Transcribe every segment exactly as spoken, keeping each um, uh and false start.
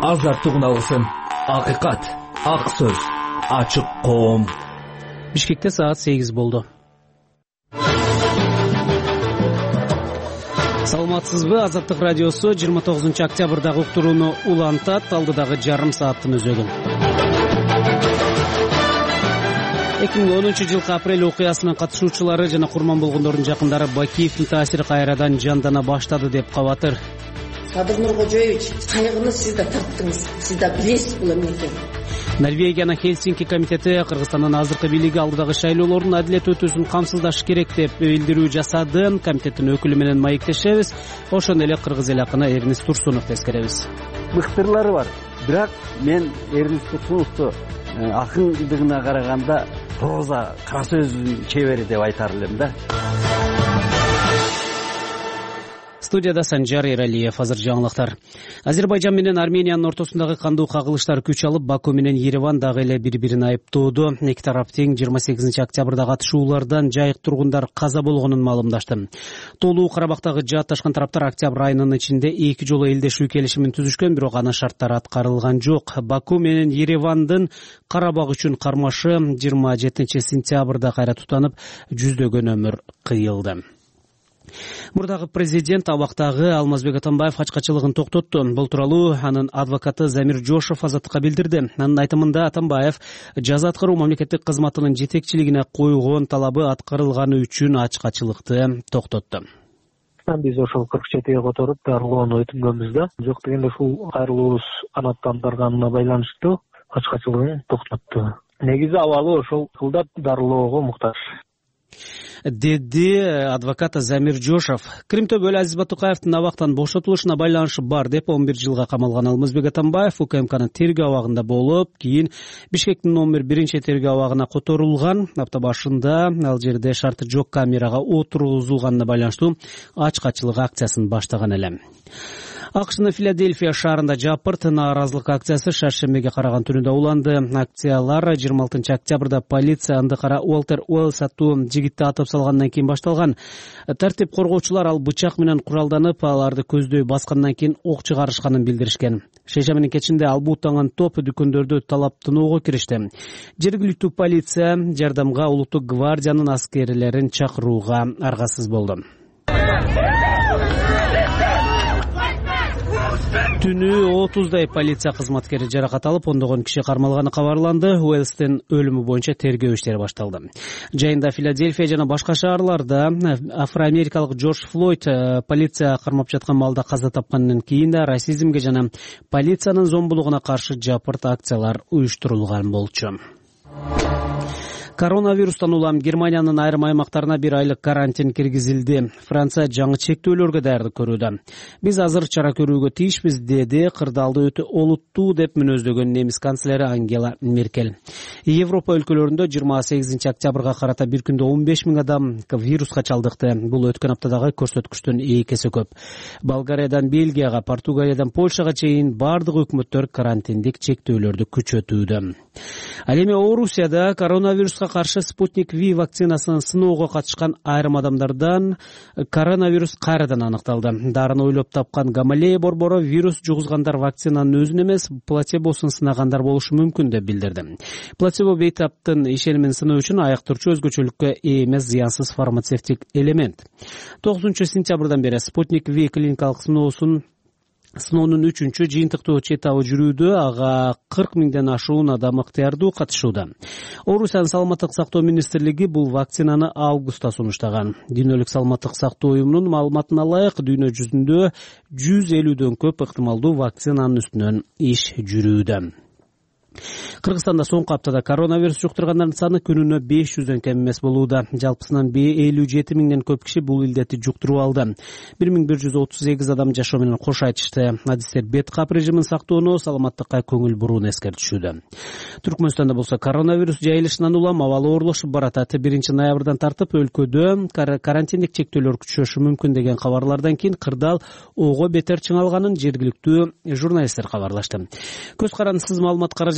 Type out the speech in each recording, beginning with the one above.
азаттык үналысын, акыйкат, ак сөз, ачык коом. Бишкекте саат сегиз болду. Саламатсызбы? Азаттык радиосу жыйырма тогузунчу октябрдагы уктурууну улантат. Алдыдагы жарым сааттын өзөгүн. эки миң онунчу жылкы апрель окуясынын катышуучулары жана курман болгондордун жакындары Бакиевдин таасири кайрадан жандана баштады деп кабатыр. Садыр Нуркожоевич, кайгыны сиз да тарттыңыз, сиз да билесиз бул эмне. Норвегиянын Хельсинки комитети Кыргызстандын азыркы бийлиги алдыдагы шайлоолордун адилет өтүүсүн камсыздаш керек деп билдирүү жасады. Комитеттин өкүлү менен маектешебиз. Ошондой эле кыргыз эл акыны Эрнис Турсунов тескеребиз. Мыктырлары бар. Бирок мен Эрнис Турсуновду акындыгына караганда проза, кара сөздүн чебери деп айтар элем да. Студияда Санжар Эралиев. Азыр жаңылыктар. Азербайжан менен Армениянын ортосундагы кандуу кагылыштар күч алып, Баку менен Ереван дагы эле бири-бирин айыптоодо. Эки тарап тең жыйырма сегизинчи октябрда катышуулардан жайык тургундар каза болгонун маалымдашты. Толуу Карабактагы жаатташкан тараптар октябрь айынын ичинде эки жолу элдешүү келишимин түзүшкөн, бирок анын шарттары аткарылган жок. Баку менен Еревандын Карабак үчүн кармашы жыйырма жетинчи сентябрда кайра тутанып, жүздөгөн өмүр кыйылды. Мурдагы президент абактагы Алмазбек Атамбаев качкачылыгын токтотту. Бул тууралуу анын адвокаты Замир Жошов Азаттыкка билдирди. Анын айтымында Атамбаев жаза аткаруу мамлекеттик кызматынын жетекчилигине койгон талабы аткарылганы үчүн ачкачылыкты токтотту. Биз ошол кырк жетиге которуп дарылоону өтүнгөнбүз да. Жок дегенде ушул кайрылуубуз канааттандырганына байланыштуу ачкачылыгын токтотту. Негизи абалы ошол кылдап дарылоого муктаж, деди адвокат Замир Жошов. Крим төбөлү Азиз Батукаевдин абактан бошотулушуна байланышы бар деп он бир жылга камалган Алмазбек Атамбаев УКМКнын тергөө абагында болуп, кийин Бишкектин номер биринчи тергөө абагына которулган. Апта башында ал жерде шарты жок камерага отургузулганына байланыштуу ачкачылык акциясын баштаган эле. АКШнын Филадельфия шаарында жапырт нааразылык акциясы шаршембиге караган түнүндө уланды. Акциялар жыйырма алтынчы октябрда полиция андыкара Уолтер Уэллс аттуу жигитти атып салгандан кийин башталган. Тартип коргоочулар ал бычак менен куралданып, аларды көздөй баскандан кийин ок чыгарышканын билдиришкен. Шейшембинин кечинде ал буттанган топ дүкөндөрдү талаптоого киришти. Жергиликтүү полиция жардамга улуттук гвардиянын аскерлерин чакырууга аргасыз болду. Түнү отуздай полиция кызматкери жаракат алып, ондогон киши кармалганы кабарланды. Уэлстин өлүмү боюнча тергөө иштери башталды. Жайында Филадельфия жана башка шаарларда афроамерикалык Джордж Флойд полиция кармап жаткан маалда каза тапкандан кийин да расизмге жана полициянын зомбулугуна каршы жапырт акциялар уюштурулган болчу. Коронавирустан улам Германиянын айрым аймактарына бир айлык карантин киргизилди. Франция жаңы чектөөлөргө даярдык көрүүдө. Биз азыр чара көрүүгө тийишпиз, деди кырдаалды өтө олуттуу деп мүнөздөгөн немис канцлери Ангела Меркель. Европа өлкөлөрүндө жыйырма сегизинчи октябрга карата бир күндө он беш миң адам вируска чалдыкты. Бул өткөн аптадагы көрсөткүчтөн эки эсе көп. Болгариядан Бельгияга, Португалиядан Польшага чейин бардык өкмөттөр карантиндик чектөөлөрдү күчөтүүдө. Ал эми Орусияда коронавируска каршы Спутник Ви вакцинасынын сыноого катышкан айрым адамдардан коронавирус кайрадан аныкталды. Дарыны ойлоп тапкан Гамалея борбору вирус жугузгандар вакцинанын өзүн эмес, плацебосун сынагандар болушу мүмкүн деп билдирди. Плацебо бейтаптын ишенимин сыноо үчүн айыктырчу өзгөчөлүккө ээ эмес зыянсыз фармацевтик элемент. тогузунчу сентябрдан бери Спутник Ви клиникалык сыноосун Сыноонун үчүнчү жыйынтыктуу этабы жүрүүдө, ага кырк миңден ашуун адам ыктыярдуу катышууда. Орусиянын саламаттык сактоо министрлиги бул вакцинаны августта сунуштаган. Дүйнөлүк саламаттык сактоо уюмунун маалыматына ылайык, дүйнө жүзүндө жүз элүүдөн көп ыктымалдуу вакцинанын үстүнөн иш жүрүүдө. Кыргызстанда соңку аптада коронавирус жуктургандардын саны күнүнө беш жүздөн кем эмес болууда. Жалпысынан элүү жети миңден көп киши бул илдетти жуктуруп алды. бир миң бир жүз отуз сегиз адам жашоо менен кош айтышты. Адистер бет кап режимин сактоону, саламаттыкка көңүл буруун эскертишүүдө. Түркмөнстанда болсо коронавирус жайылышынан улам абалы оорлошуп барат. биринчи ноябрдан тартып өлкөдө карантиндик чектөөлөр күчөшү мүмкүн деген кабарлардан кийин кырдаал ого бетер чыңалганын жергиликтүү журналисттер кабарлашты. Көз карандысыз маалымат каражат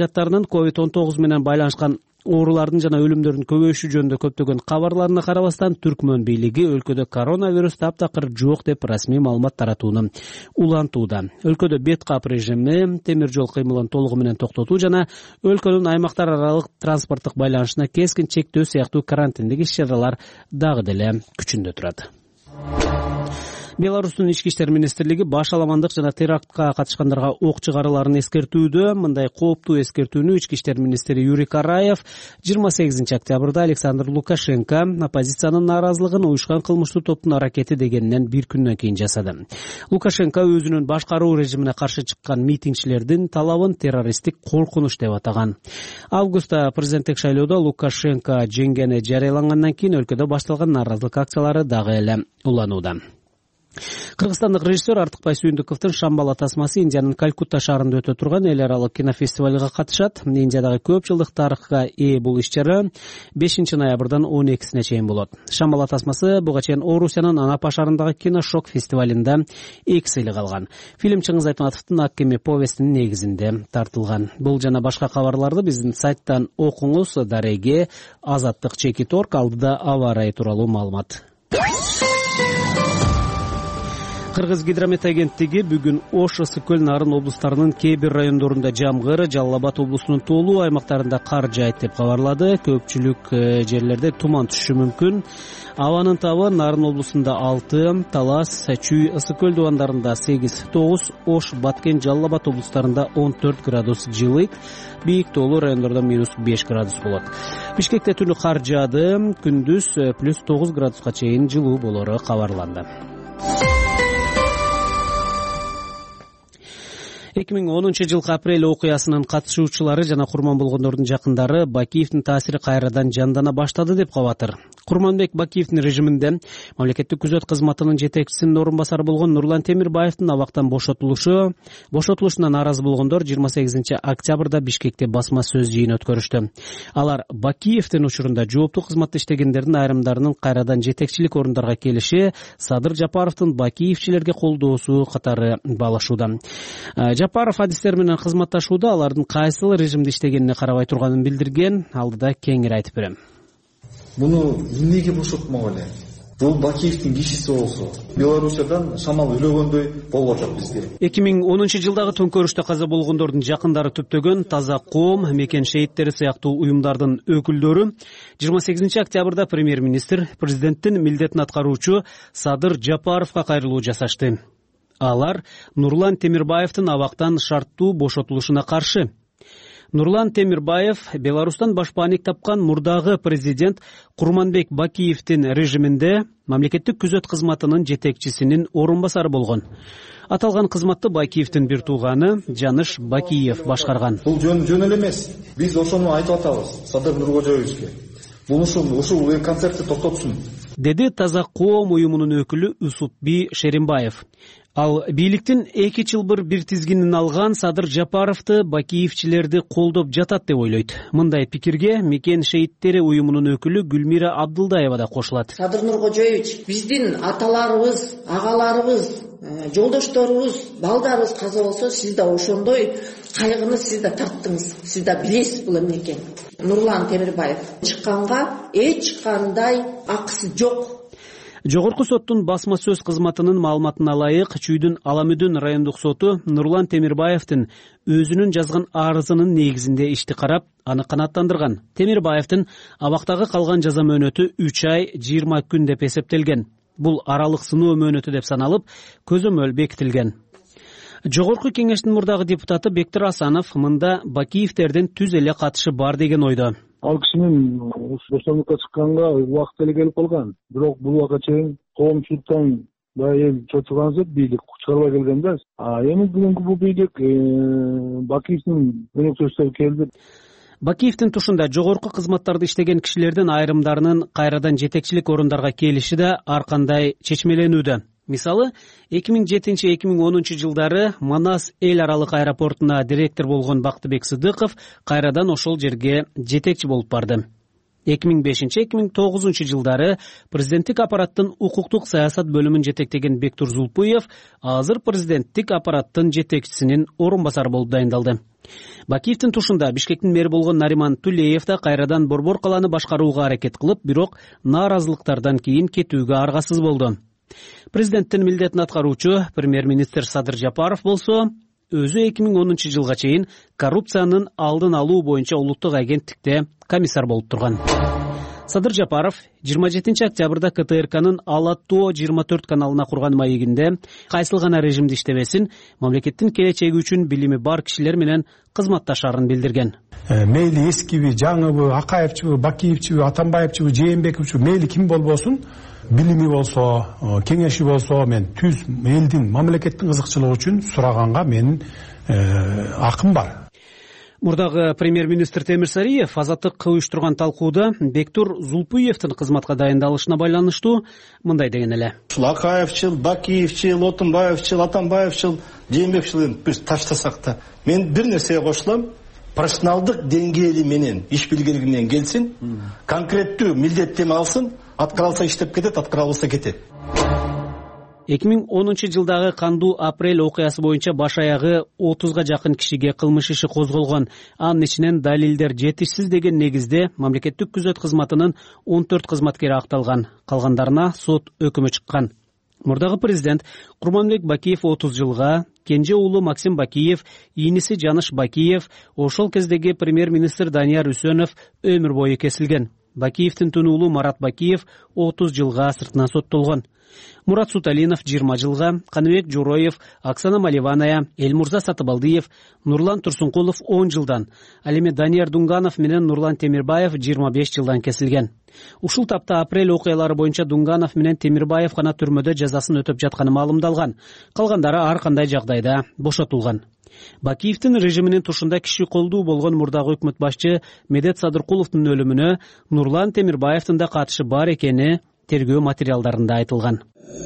жарыяттарынын ковид он тогуз менен байланышкан оорулардын жана өлүмдөрдүн көбөйүшү жөнүндө көптөгөн кабарларына карабастан Түркмөн бийлиги өлкөдө коронавирус таптакыр жок деп расмий маалымат таратууну улантууда. Өлкөдө бет кап режими, темир жол кыймылын толугу менен токтотуу жана өлкөнүн аймактар аралык транспорттук байланышына кескин чектөө сыяктуу карантиндик иш-чаралар дагы деле күчүндө турат. Беларустун ички иштер министрлиги баш аламандык жана терактка катышкандарга ок чыгарыларын эскертүүдө. Мындай кооптуу эскертүүнү ички иштер министри Юрий Караев жыйырма сегизинчи октябрда Александр Лукашенко оппозициянын нааразылыгын уюшкан кылмыштуу топтун аракети дегенинен бир күндөн кийин жасады. Лукашенко өзүнүн башкаруу режимине каршы чыккан митингчилердин талабын террористтик коркунуч деп атаган. Августта президенттик шайлоодо Лукашенко жеңгени жарыялангандан кийин өлкөдө башталган нааразылык акциялары дагы эле уланууда. Кыргызстандык режиссер Артыкбай Сүйүндүковдун Шамбала тасмасы Индиянын Калькутта шаарында өтө турган эл аралык кинофестивалга катышат. Индиядагы көп жылдык тарыхка ээ бул иш-чара бешинчи ноябрдан он экисине чейин болот. Шамбала тасмасы буга чейин Орусиянын Анапа шаарындагы киношок фестивалында эки сыйлык алган. Фильм Чыңгыз Айтматовдун Ак кеме повестинин негизинде тартылган. Бул жана башка кабарларды биздин сайттан окуңуз. Дареге Азаттык Чекит точка орг алдыда аба ырайы тууралуу маалымат. Кыргыз гидромет агенттиги бүгүн Ош, Ысык көл, Нарын облустарынын кээ бир райондорунда жамгыр, Жалал Абад облусунун тоолуу аймактарында кар жаайт деп кабарлады. Көпчүлүк жерлерде туман түшүшү мүмкүн. Абанын табы Нарын облусунда алты, Талас, Чүй, Ысык көл дубандарында сегиз тогуз, Ош, Баткен, Жалал Абад облустарында он төрт градус жылык, бийик тоолуу райондордо минус беш градус болот. Бишкекте түнү кар жаады, күндүз плюс тогуз градуска чейин жылуу болору кабарланды. эки миң онунчу жылкы апрель окуясынын катышуучулары жана курман болгондордун жакындары Бакиевдин таасири кайрадан жандана баштады деп кабатыр. Курманбек Бакиевдин режиминде мамлекеттик күзөт кызматынын жетекчисинин орун басары болгон Нурлан Темирбаевдин абактан бошотулушу бошотулушуна нааразы болгондор жыйырма сегизинчи октябрда Бишкекте басма сөз жыйын өткөрүштү. Алар Бакиевдин учурунда жооптуу кызматта иштегендердин айрымдарынын кайрадан жетекчилик орундарга келиши Садыр Жапаровдун Бакиевчилерге колдоосу катары баалашууда. Жапаров адистер менен кызматташууда алардын кайсыл режимде иштегенине карабай турганын билдирген. Алдыда кеңири айтып берем. Муну эмнеге бошотмок эле? Бул Бакиевдин кишиси болсо, Белоруссиядан шамал үлөгөндөй болуп атат бизге. эки миң онунчу жылдагы төңкөрүштө каза болгондордун жакындары түптөгөн Таза коом, Мекен шейиттери сыяктуу уюмдардын өкүлдөрү жыйырма сегизинчи октябрда премьер-министр президенттин милдетин аткаруучу Садыр Жапаровго кайрылуу жасашты. Алар Нурлан Темирбаевдин абактан шарттуу бошотулушуна каршы. Нурлан Темирбаев Беларустан башпаанник тапкан мурдагы президент Курманбек Бакиевдин режиминде мамлекеттик күзөт кызматынын жетекчисинин орун басары болгон. Аталган кызматты Бакиевдин бир тууганы Жаныш Бакиев башкарган. Бул жөн жөн эле эмес. Биз ошону айтып атабыз Садыр Нуркожоевичке. Бунусун ушул концертти токтотсун, деди Таза коом уюмунун өкүлү Усупби Шеримбаев. Ал бийликтин эки чылбыр бир тизгинин алган Садыр Жапаровду Бакиевчилерди колдоп жатат деп ойлойт. Мындай пикирге Мекен шейиттери уюмунун өкүлү Гүлмира Абдылдаева да кошулат. Садыр Нуркожоевич, биздин аталарыбыз, агаларыбыз, жолдошторубуз, балдарыбыз каза болсо, сиз да ошондой кайгыны сиз да тарттыңыз. Сиз да билесиз бул эмне экенин. Нурлан Темирбаев чыкканга эч кандай акысы жок. Жогорку соттун басма сөз кызматынын маалыматына ылайык, Чүйдүн Аламүдүн райондук соту Нурлан Темирбаевдин өзүнүн жазган арызынын негизинде ишти карап, аны канааттандырган. Темирбаевдин абактагы калган жаза мөөнөтү үч ай жыйырма күн деп эсептелген. Бул аралык сыноо мөөнөтү деп саналып, көзөмөл бекитилген. Жогорку кеңештин мурдагы депутаты Бектир Асанов мында Бакиевдердин түз эле катышы бар деген ойдо. Ал кишинин бостандыкка чыкканга убакыт эле келип калган. Бирок бул убакка чейин коомчулуктан дайы эл чочуган жок, бийлик чыгарбай келген да. А эми бүгүнкү бул бийлик Бакиевдин өнөктөштөрү келди. Бакиевдин тушунда жогорку кызматтарды иштеген кишилердин айрымдарынын кайрадан жетекчилик орундарга келиши да ар кандай чечмеленүүдө. Мисалы, эки миң жетинчи — эки миң онунчу жылдары Манас эл аралык аэропортуна директор болгон Бактыбек Сыдыков кайрадан ошол жерге жетекчи болуп барды. эки миң бешинчи эки миң тогузунчу жылдары президенттик аппараттын укуктук саясат бөлүмүн жетектеген Бектур Зулпуев азыр президенттик аппараттын жетекчисинин орун басары болуп дайындалды. Бакиевдин тушунда Бишкектин мэри болгон Нариман Тулеев да кайрадан Борбор калааны башкарууга аракет кылып, бирок нааразылыктардан кийин кетүүгө аргасыз болду. Президенттин милдетин аткаруучу премьер-министр Садыр Жапаров болсо өзү эки миң онунчу жылга чейин коррупциянын алдын алуу боюнча улуттук агенттикте комиссар болуп турган. Садыр Жапаров жыйырма жетинчи октябрда ка тэ эр канын Ала Тоо жыйырма төрт каналына курган маегинде кайсыл гана режимде иштебесин, мамлекеттин келечеги үчүн билими бар кишилер менен кызматташарын билдирген. Мейли эскиби, жаңыбы, Акаевчибы, Бакиевчиби, Атамбаевчибы, Жээнбековчибы, мейли ким болбосун, билими болсо, кеңеши болсо, мен түз элдин, мамлекеттин кызыкчылыгы үчүн сураганга менин акым бар. Мурдагы премьер-министр Темир Сариев азаттык уюштурган талкууда Бектур Зулпуевдин кызматка дайындалышына байланыштуу мындай деген эле. Акаевчил, Бакиевчил, Отунбаевчил, Атамбаевчил, Жээнбековчил биз таштасак да, мен бир нерсеге кошулам. Профессионалдык деңгээли менен, иш билгелиги менен келсин, конкреттүү милдеттеме алсын, аткара алса иштеп кетет, аткара албаса кетет. эки миң онунчу жылдагы кандуу апрель окуясы боюнча баш аягы отузга жакын кишиге кылмыш иши козголгон. Анын ичинен далилдер жетишсиз деген негизде мамлекеттик күзөт кызматынын он төрт кызматкери акталган, калгандарына сот өкүмү чыккан. Мурдагы президент Курманбек Бакиев отуз жылга, кенже уулу Максим Бакиев, ийниси Жаныш Бакиев, ошол кездеги премьер-министр Данияр Үсөнов өмүр бою кесилген. Бакиевдин тун уулу Марат Бакиев отуз жылга сыртынан соттолгон. Мурат Суталинов жыйырма жылга, Каныбек Жороев, Оксана Маливаная, Элмурза Сатыбалдиев, Нурлан Турсункулов он жылдан, ал эми Данияр Дунганов менен Нурлан Темирбаев жыйырма беш жылдан кесилген. Ушул тапта апрель окуялары боюнча Дунганов менен Темирбаев гана түрмөдө жазасын өтөп жатканы маалымдалган. Калгандары ар кандай жагдайда бошотулган. Бакиевдин режиминин тушунда киши колдуу болгон мурдагы өкмөт башчы Медет Садыркуловдун өлүмүнө Нурлан Темирбаевдин да катышы бар экени тергөө материалдарында айтылган.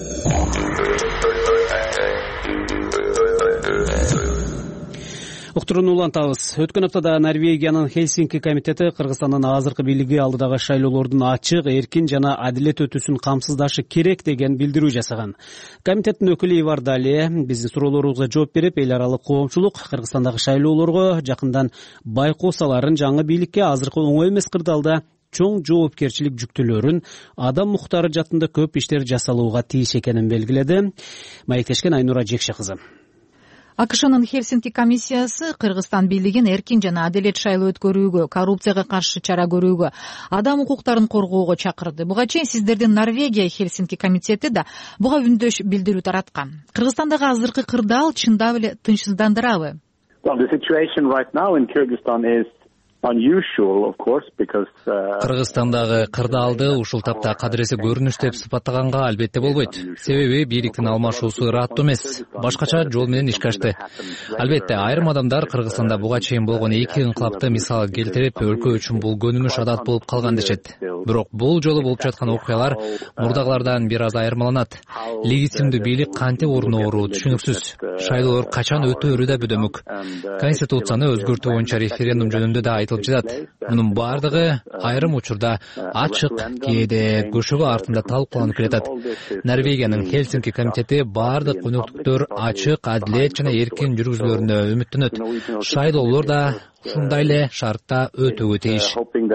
Уктурууну улантабыз. Өткөн аптада Норвегиянын Хельсинки комитети Кыргызстандын азыркы бийлиги алдыдагы шайлоолордун ачык, эркин жана адилет өтүүсүн камсыздашы керек деген билдирүү жасаган. Комитеттин өкүлү Ивар Дале биздин суроолорубузга жооп берип, эл аралык коомчулук Кыргызстандагы шайлоолорго жакындан байкоо саларын жаңы бийликке азыркы оңой эмес кырдаалда чоң жоопкерчилик жүктөлөрүн, адам муктары жатында көп иштер жасалууга тийиш экенин белгиледи. Маектешкен Айнура Жекше кызы. А К Шнын Хельсинки комиссиясы Кыргызстан бийлигин эркин жана адилет шайлоо өткөрүүгө, коррупцияга каршы чара көрүүгө, адам укуктарын коргоого чакырды. Буга чейин сиздердин Норвегия Хельсинки комитети да буга үндөш билдирүү тараткан. Кыргызстандагы азыркы кырдаал чындап эле тынчсыздандырабы? Well, the situation right now in Kyrgyzstan is unusual, of course, because Кыргызстандагы кырдаалды ушул тапта кадыресе көрүнүш деп сыпаттаганга албетте болбойт. Себеби бийликтин алмашуусу ыраттуу эмес, башкача жол менен ишке ашты. Албетте айрым адамдар Кыргызстанда буга чейин болгон эки инкылапты мисал келтирип, өлкө үчүн бул көнүмүш адат болуп калган дешет. Бирок бул жолу болуп жаткан окуялар мурдагылардан бир аз айырмаланат. Легитимдүү бийлик кантип орноору түшүнүксүз. Шайлоолор качан өтөөрү да бөдөмүк. Конституцияны өзгөртүү боюнча референдум жөнүндө да айтылып жатат. Мунун бардыгы айрым учурда ачык, кээде көшөгө артында талкууланып келатат. Норвегиянын Хельсинки комитети бардык өнөктүктөр ачык, адилет жана эркин жүргүзүлөрүнө үмүттөнөт. Шайлоолор да ушундай эле шартта өтүүгө тийиш.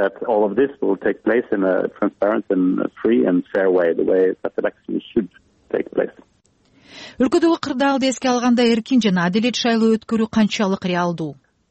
Өлкөдөгү кырдаалды эске алганда эркин жана адилет шайлоо өткөрүү канчалык реалдуу?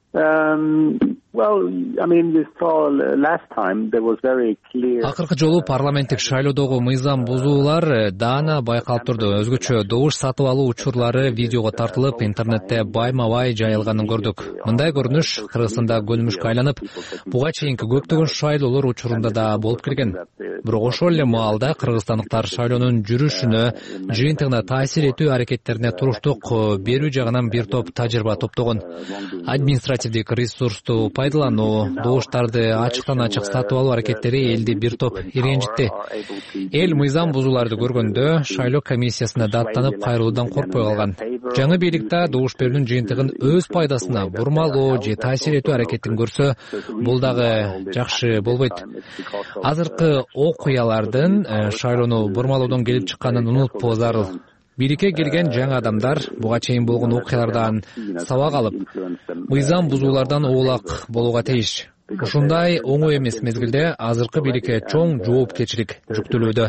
Акыркы жолу парламенттик шайлоодогу мыйзам бузуулар даана байкалып турду. Өзгөчө добуш сатып алуу учурлары видеого тартылып, интернетте байма-бай жайылганын көрдүк. Мындай көрүнүш Кыргызстанда көнүмүшкө айланып, буга чейинки көптөгөн шайлоолор учурунда да болуп келген. Бирок ошол эле маалда кыргызстандыктар шайлоонун жүрүшүнө, жыйынтыгына таасир этүү аракеттерине туруктук берүү жагынан бир топ тажрыйба топтогон. Административдик креативдик ресурсту пайдалануу, добуштарды ачыктан ачык сатып алуу аракеттери элди бир топ ирэнжитти. Эл мыйзам бузууларды көргөндө шайлоо комиссиясына даттанып кайрылуудан коркпой калган. Жаңы бийликте добуш берүүнүн жыйынтыгын өз пайдасына бурмалоо же таасир этүү аракетин көрсө, бул дагы жакшы болбойт. Азыркы окуялардын шайлоону бурмалоодон келип чыкканын унутпоо зарыл. Бийликке келген жаңы адамдар буга чейин болгон окуялардан сабак алып, мыйзам бузуулардан оолак болууга тийиш. Ушундай оңой эмес мезгилде азыркы бийликке чоң жоопкерчилик жүктөлүүдө.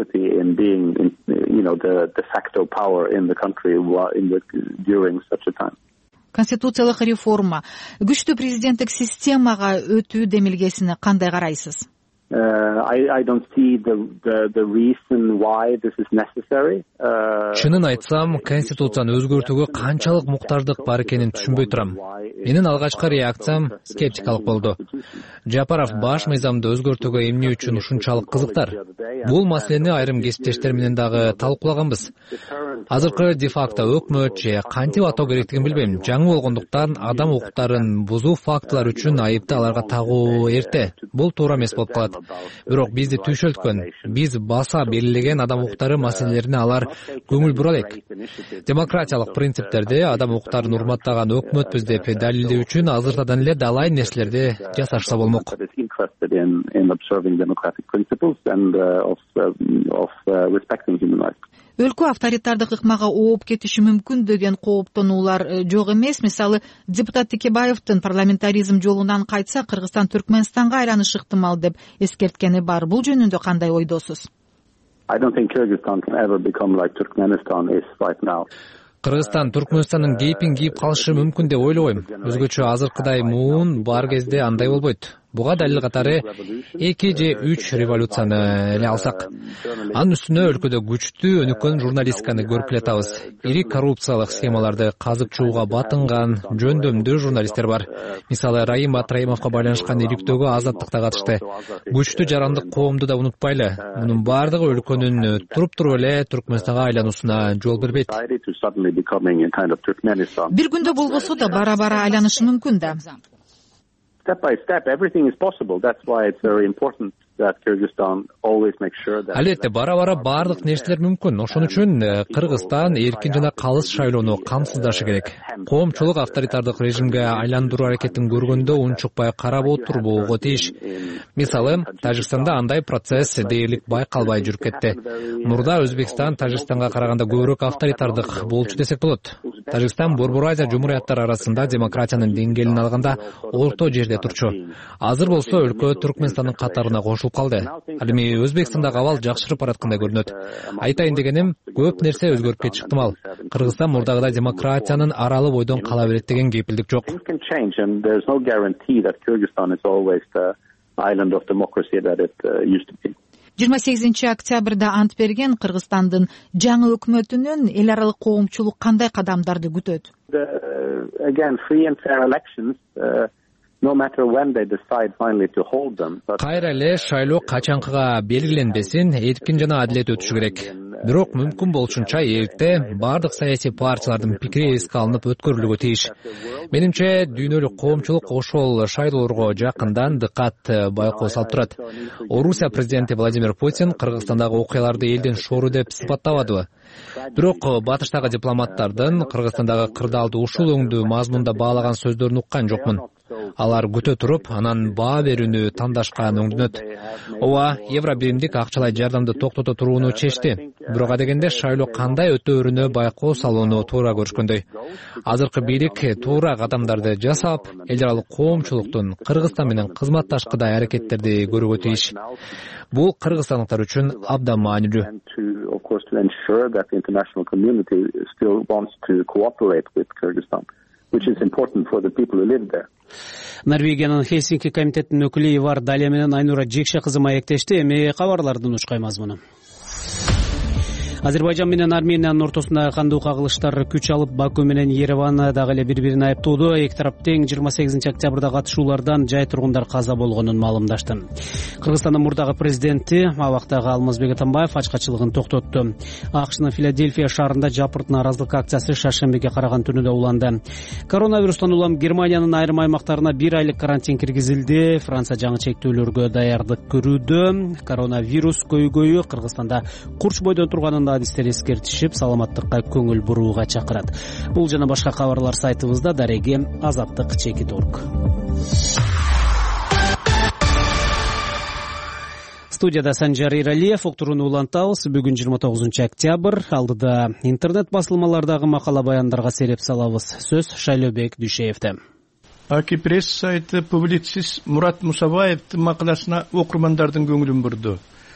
Конституциялык реформа, күчтүү президенттик системага өтүү демилгесине кандай карайсыз? Uh, I, I don't see the, the, the reason why this is necessary. Uh, Чынын айтсам, конституцияны өзгөртүүгө канчалык муктаждык бар экенин түшүнбөй турам. Менин алгачкы реакциям скептикалык болду. Жапаров баш мыйзамды өзгөртүүгө эмне үчүн ушунчалык кызыктар? Бул маселени айрым кесиптештер менен дагы талкуулаганбыз. Азыркы де-факто өкмөт же кантип атоо керектигин билбейм. Жаңы болгондуктан адам укуктарын бузуу фактылар үчүн айыпты аларга тагуу эрте. Бул туура эмес болуп калат. Бирок бизди түйшөлткөн, биз баса белгилеген адам укуктары маселелерине алар көңүл бура элек. Демократиялык принциптерди, адам укуктарын урматтаган өкмөтпүз деп далилдөө үчүн азыртадан эле далай нерселерди жасашса болмок. Өлкө авторитардык ыкмага ооп кетиши мүмкүн деген кооптонуулар жок эмес. Мисалы, депутат Текебаевдин парламентаризм жолунан кайтса, Кыргызстан Түркмөнстанга айланышы ыктымал деп эскерткени бар. Бул жөнүндө кандай ойдосуз? Кыргызстан Түркмөнстандын кейпин кийип калышы мүмкүн деп ойлобойм. Өзгөчө азыркыдай муун бар кезде андай болбойт. Буга далил катары эки же үч революцияны эле алсак. Анын үстүнө өлкөдө күчтүү өнүккөн журналистиканы көрүп эле атабыз. Ири коррупциялык схемаларды казып чууга батынган жөндөмдүү журналисттер бар. Мисалы, Раим Батраимовго байланышкан иликтөөгө Азаттыкта катышты. Күчтүү жарандык коомду да унутпайлы. Мунун бардыгы өлкөнүн туруп туруп эле Түркмөнстанга айлануусуна жол бербейт. Бир күндө болбосо да бара-бара айланышы мүмкүн да. Step by step, everything is possible. That's why it's very important that Kyrgyzstan always makes sure that... Албетте, бара-бара бардык нерселер мүмкүн. Ошон үчүн Кыргызстан эркин жана калыс шайлоону камсыздашы керек. Коомчулук авторитардык режимге айландыруу аракетин көргөндө унчукпай карап отурбоого тийиш. Мисалы, Тажикстанда андай процесс дээрлик байкалбай жүрүп кетти. Мурда Өзбекстан Тажикстанга караганда көбүрөөк авторитардык болчу десек болот. Тажикстан Борбор Азия жумурияттары арасында демократиянын деңгээлин алганда орто жерде турчу. Азыр болсо өлкө Түркмөнстандын катарына кошулуп калды. Ал эми Өзбекстандагы абал жакшырып бараткандай көрүнөт. Айтайын дегеним, көп нерсе өзгөрүп кетиши ыктымал. Кыргызстан мурдагыдай демократиянын аралы бойдон кала берет деген кепилдик жок. жыйырма сегизинчи октябрда ант берген Кыргызстандын жаңы өкмөтүнөн эл аралык коомчулук кандай кадамдарды күтөт? Кайра эле шайлоо качанкыга белгиленбесин, эркин жана адилет өтүшү керек. Бирок мүмкүн болушунча эрте бардык саясий партиялардын пикири эске алынып өткөрүлүүгө тийиш. Менимче дүйнөлүк коомчулук ошол шайлоолорго жакындан дыкат байкоо салып турат. Орусия президенти Владимир Путин Кыргызстандагы окуяларды элдин шору деп сыпаттабадыбы? Бирок батыштагы дипломаттардын Кыргызстандагы кырдаалды ушул өңдүү мазмунда баалаган сөздөрүн уккан жокмун. Алар күтө туруп, анан баа берүүнү тандашкан өңдөнөт. Ооба, евробиримдик акчалай жардамды токтото турууну чечти. Бирок адегенде шайлоо кандай өтөөрүнө байкоо салууну туура көрүшкөндөй. Азыркы бийлик туура кадамдарды жасап, эл аралык коомчулуктун Кыргызстан менен кызматташкыдай аракеттерди көрүүгө тийиш. Бул кыргызстандыктар үчүн абдан маанилүү. Which is important for the people who live there. Норвегиянын Хельсинки комитетинин өкүлү Ивар Далия менен Айнура Жекше кызы маектешти. Эми кабарлардын учкай мазмуну. Азербайжан менен Армениянын ортосундагы кандуу кагылыштар күч алып, Баку менен Ереван дагы эле бири-бирин айыптоодо. Эки тарап тең жыйырма сегизинчи октябрда катышуулардан жай тургундар каза болгонун маалымдашты. Кыргызстандын мурдагы президенти абактагы Алмазбек Атамбаев ачкачылыгын токтотту. АКШнын Филадельфия шаарында жапырт нааразылык акциясы шаршембиге караган түнү уланды. Коронавирустан улам Германиянын айрым аймактарына бир айлык карантин киргизилди. Франция жаңы чектөөлөргө даярдык көрүүдө. Коронавирус көйгөйү Кыргызстанда курч бойдон турганын адистер эскертишип, саламаттыкка көңүл бурууга чакырат. Бул жана башка кабарлар сайтыбызда. Дареги Азаттык чекит точка орг. Студияда Санжар Иралиев, уктурууну улантабыз. Бүгүн жыйырма тогузунчу октябрь. Алдыда интернет басылмалардагы макала баяндарга сереп салабыз. Сөз Шайлообек Дүйшеевде. Аки пресс сайты публицист Мурат Мусабаевдин макаласына окурмандардын көңүлүн бурду.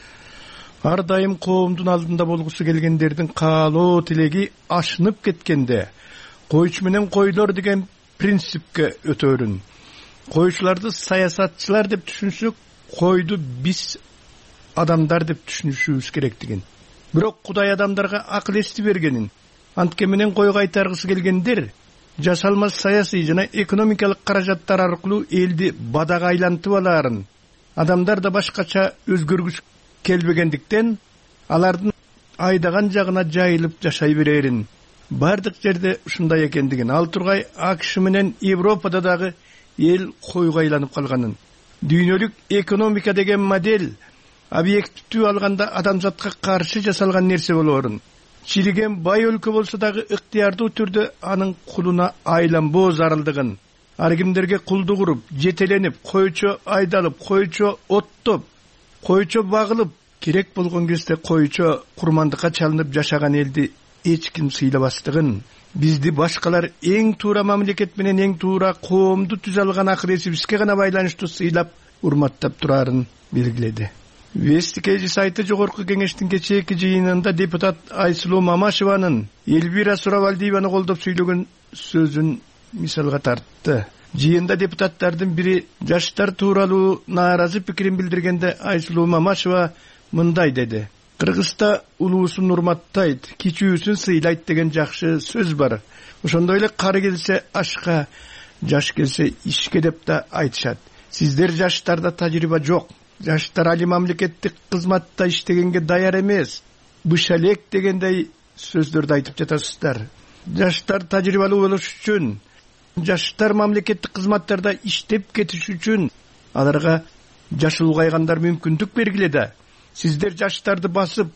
Ар дайым коомдун алдында болгусу келгендердин каалоо тилеги ашынып кеткенде, койчу менен койлор деген принципке өтөрүн. Койчуларды саясатчылар деп түшүнсөк, койду биз адамдар деп түшүнүшүбүз керектигин. Бирок Кудай адамдарга акыл эсти бергенин, антке менен койго айтаргысы келгендер жасалмас саясий жана экономикалык каражаттар аркылуу элди бадага айлантып алаарын, адамдар да башкача өзгөргүс келбегендиктен алардын айдаган жагына жайылып жашай берерин, бардык жерде ушундай экендигин, ал тургай АКШ менен Европада дагы эл койго айланып калганын. Дүйнөлүк экономика деген модель объективдүү алганда адамзатка каршы жасалган нерсе болоорун. Чилиген бай өлкө болсо дагы ыктыярдуу түрдө анын кулуна айланбоо зарылдыгын, ар кимдерге кулдук уруп, жетеленип, койчо айдалып, койчо оттоп, койчо багылып, керек болгон кезде койчо курмандыкка чалынып жашаган элди эч ким сыйлабастыгын, бизди башкалар эң туура мамлекет менен эң туура коомду түзө алган акыл эсибизге гана байланыштуу сыйлап, урматтап турарын белгиледи. Вестикеji сайты жогорку кеңештин кечээки жыйынында депутат Айсулуу Мамашеванын Эльвира Суравалдиеваны колдоп сүйлөгөн сөзүн мисалга тартты. Жыйында депутаттардын бири жаштар тууралуу нааразы пикирин билдиргенде Айсулуу Мамашева мындай деди: Кыргызста улуусун урматтайт, кичүүсүн сыйлайт деген жакшы сөз бар. Ошондой эле кары келсе ашка, жаш келсе ишке деп да айтышат. Сиздер жаштарда тажрыйба жок. Жаштар али мамлекеттик кызматта иштегенге даяр эмес. Бышалек дегендей сөздөрдү айтып жатасыздар. Жаштар тажрыйбалуу болуш үчүн, жаштар мамлекеттик кызматтарда иштеп кетиш үчүн аларга жаш улгайгандар мүмкүндүк бергиле. Сиздер жаштарды басып,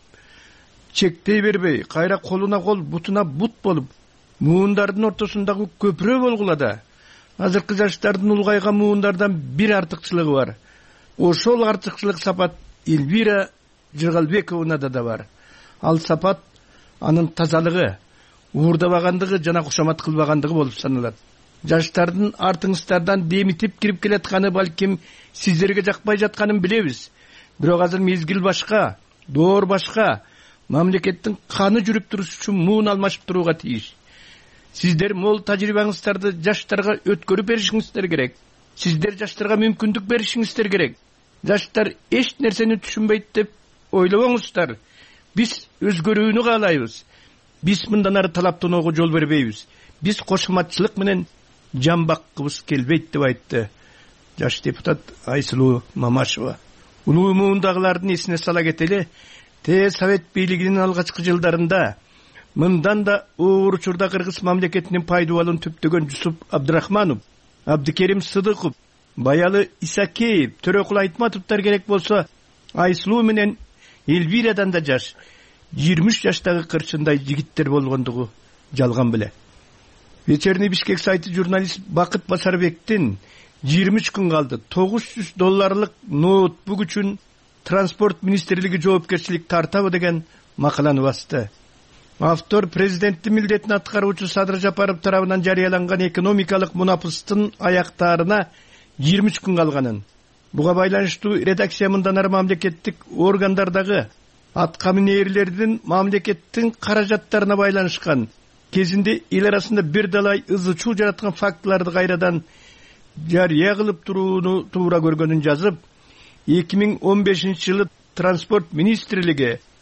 чектей бербей, кайра колуна кол, бутуна бут болуп, муундардын ортосундагы көпүрө болгула да. Азыркы жаштардын улгайган муундардан бир артыкчылыгы бар. Ошол артыкчылык сапат Эльвира Жыргалбековнада да бар. Ал сапат анын тазалыгы, уурдабагандыгы жана кушамат кылбагандыгы болуп саналат. Жаштардын артыңыздардан демитип кирип келатканы балким сиздерге жакпай жатканын билебиз. Бирок азыр мезгил башка, доор башка. Мамлекеттин каны жүрүп туруш үчүн муун алмашып турууга тийиш. Сиздер мол тажрыйбаңыздарды жаштарга өткөрүп беришиңиздер керек. Сиздер жаштарга мүмкүндүк беришиңиздер керек. Жаштар эч нерсени түшүнбөйт деп ойлобоңуздар. Биз өзгөрүүнү каалайбыз. Биз мындан ары талаптоого жол бербейбиз. Биз кошматчылык менен жан баккыбыз келбейт деп айтты жаш депутат Айсулуу Мамашева. Улуу муундагылардын эсине сала кетели, Те Совет бийлигинин алгачкы жылдарында мындан да оор учурда Кыргыз мамлекетинин пайдубалын түптөгөн Жусуп Абдрахманов, Абдикерим Сыдыков, Баялы Исакеев, Төрөкул Айтматовдор керек болсо, Айсулуу менен Эльвирадан да жаш, жыйырма үч жаштагы кырчындай жигиттер болгондугу жалган беле. Вечерний Бишкек сайты журналист Бакыт Басарбектин жыйырма үч күн калды тогуз жүз долларлык ноутбук үчүн транспорт министрлиги жоопкерчилик тартабы деген макаланы басты. Автор президенттин милдетин аткаруучу Садыр Жапаров тарабынан жарыяланган экономикалык мунапыстын аяктарына жыйырма үч күн калганын. Буга байланыштуу редакция мындан ары мамлекеттик органдардагы атка минээрлердин мамлекеттин каражаттарына байланышкан кезинде эл арасында бир далай ызы чуу жараткан фактыларды кайрадан жарыя кылып турууну туура көргөнүн жазып, эки миң он бешинчи жылы транспорт министрлиги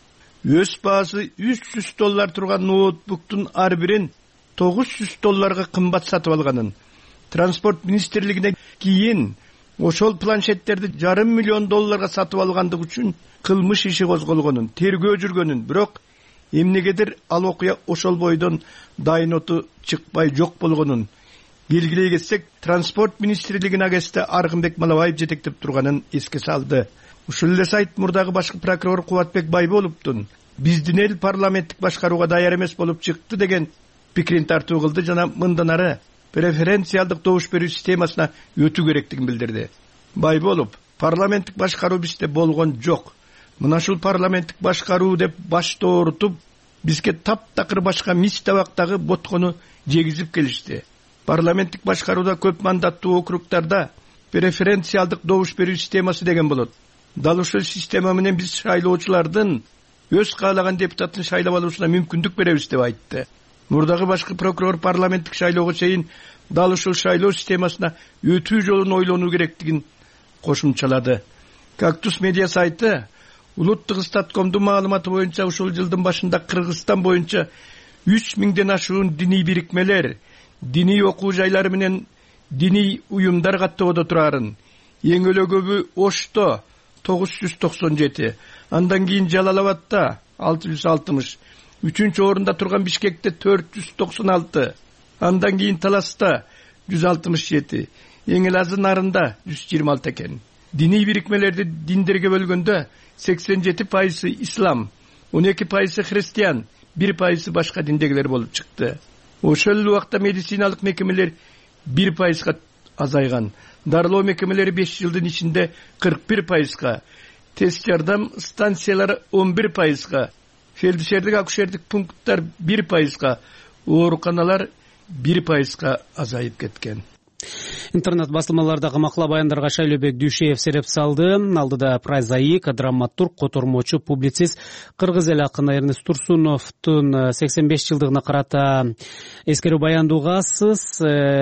өз баасы үч жүз доллар турган ноутбуктун ар бирин тогуз жүз долларга кымбат сатып алганын, транспорт министрлигине кийин ошол планшеттерди жарым миллион долларга сатып алгандыгы үчүн кылмыш иши козголгонун, тергөө жүргөнүн, бирок эмнегедир ал окуя ошол бойдон дайноту чыкпай жок болгонун белгилей кетсек, транспорт министрлигине агесте Аргынбек Малабаев жетектеп турганын эске салды. Ушул эле сайт мурдагы башкы прокурор Кубатбек Байболовдун биздин эл парламенттик башкарууга даяр эмес болуп чыкты деген пикирин тартуу кылды жана мындан ары преференциалдык добуш берүү системасына өтүү керектигин билдирди. Байболов: парламенттик башкаруу бизде болгон жок. Мына ушул парламенттик башкаруу деп башты оорутуп, бизге таптакыр башка мис табактагы боткону жегизип келишти. Парламенттик башкарууда көп мандаттуу округтарда преференциалдык добуш берүү системасы деген болот. Дал ушул система менен биз шайлоочулардын өз каалаган депутатын шайлап алуусуна мүмкүндүк беребиз деп айтты. Мурдагы башкы прокурор парламенттик шайлоого чейин дал ушул шайлоо системасына өтүү жолун ойлонуу керектигин кошумчалады. Кактус медиа сайты улуттук статкомдун маалыматы боюнча ушул жылдын башында Кыргызстан боюнча үч миңден ашуун диний бирикмелер, диний окуу жайлары менен диний уюмдар каттоодо турарын. Эң эле көбү Ошто тогуз жүз токсон жети, андан кийин Жалалабадта алты жүз алтымыш, үчүнчү орунда турган Бишкекте төрт жүз токсон алты, андан кийин Таласта жүз алтымыш жети, эң эле азы Нарында жүз жыйырма алты экен. Диний бирикмелерди диндерге бөлгөндө сексен жети пайызы ислам, он эки пайызы христиан, бир пайызы башка диндегилер болуп чыкты. Ошол убакта медициналык мекемелер бир пайызга азайган. Дарылоо мекемелери беш жылдын ичинде кырк бир пайызга, тест жардам станциялары он бир пайызга, фельдшердик акушердик пункттар бир пайызга, ооруканалар бир пайызга азайып кеткен. Интернет басылмалардагы макала баяндарга Шайлообек Дүйшеев сереп салды. Алдыда прозаик, драматург, котормочу, публицист кыргыз эл акыны Эрнест Турсуновдун сексен беш жылдыгына карата эскерүү баяндуугасыз.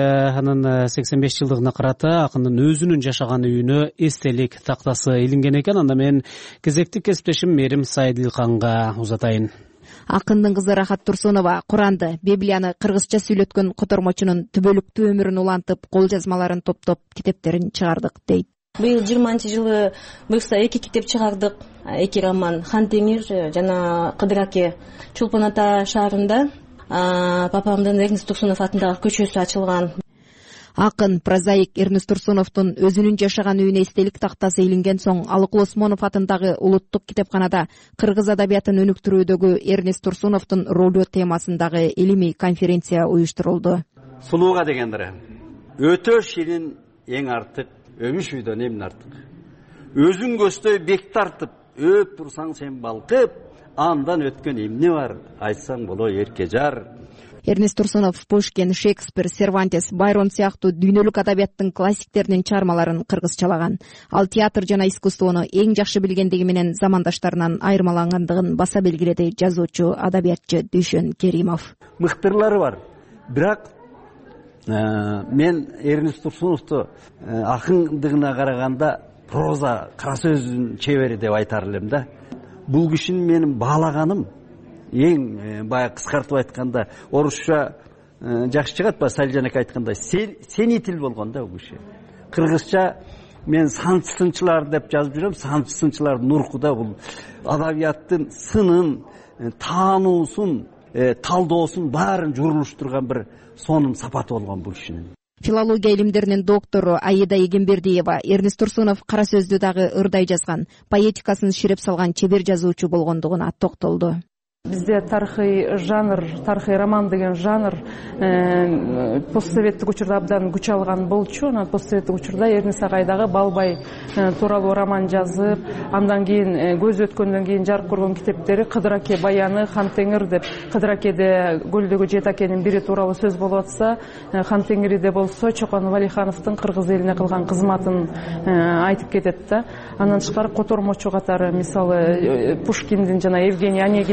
Анын сексен беш жылдыгына карата акындын өзүнүн жашаган үйүнө эстелик тактасы илинген экен. Анда мен кезектик кесиптешим Мерим Сайдилканга узатайын. Акындын кызы Рахат Турсунова Куранды, Библияны кыргызча сүйлөткөн котормочунун түбөлүктүү өмүрүн улантып, кол жазмаларын топтоп, китептерин чыгардык дейт. Быйыл жыйырманчы жылы буюрса эки китеп чыгардык, эки роман Хан Теңир жана Кыдыр Аке. Чулпан Ата шаарында папамдын Эрнест Турсунов атындагы көчөсү ачылган. Акын прозаик Эрнест Турсуновдун өзүнүн жашаган үйүнө эстелик тактасы илинген соң Алыкул Осмонов атындагы улуттук китепканада кыргыз адабиятын өнүктүрүүдөгү Эрнест Турсуновдун ролу темасындагы илимий конференция уюштурулду. Сулууга дегендири өтө ширин эң артык, өмүш үйдөн эмне артык. Өзүң көздөй бек тартып, өп турсаң сен балкып, андан өткөн эмне бар, айтсаң боло эркежар. Эрнест Турсунов Пушкин, Шекспир, Сервантес, Байрон сыяктуу дүйнөлүк адабияттын классиктеринин чыгармаларын кыргызчалаган. Ал театр жана искусствону эң жакшы билгендиги менен замандаштарынан айырмалангандыгын баса белгиледи жазуучу, адабиятчы Дүйшөн Керимов. Мыктырлары бар. Бирок мен Эрнест Турсуновду акындыгына караганда проза, кара сөздүн чебери деп айтар элем да. Бул кишини менин баалаганым эң баягы кыскартып айтканда орусча жакшы чыгат ба, Салжанек айткандай сени тил болгон да бул киши. Кыргызча мен санчы сынчылар деп жазып жүрөм. Санчы сынчылардын урку да бул адабияттын сынын, таануусун, талдоосун баарын журулуштурган бир сонун сапаты болгон бул кишинин. Филология илимдеринин доктору Аида Эгембердиева Эрнест Турсунов кара сөздү дагы ырдай жазган, поэтикасын ширеп салган чебер жазуучу болгондугуна токтолду. Бизде тарыхый жанр, тарыхый роман деген жанр постсоветтик учурда абдан күч алган болчу. Анан постсоветтик учурда Эрнест агай дагы Балбай тууралуу роман жазып, андан кийин көз өткөндөн кийин жарык көргөн китептери Кыдыр Аке баяны, Хан Теңир деп, Кыдыр Акеде көлдөгү жети акенин бири тууралуу сөз болуп атса, Хан Теңириде болсо Чокон Валихановдун кыргыз элине кылган кызматын айтып кетет да. Андан тышкары котормочу катары, мисалы Пушкиндин жана Евгений Онегин деген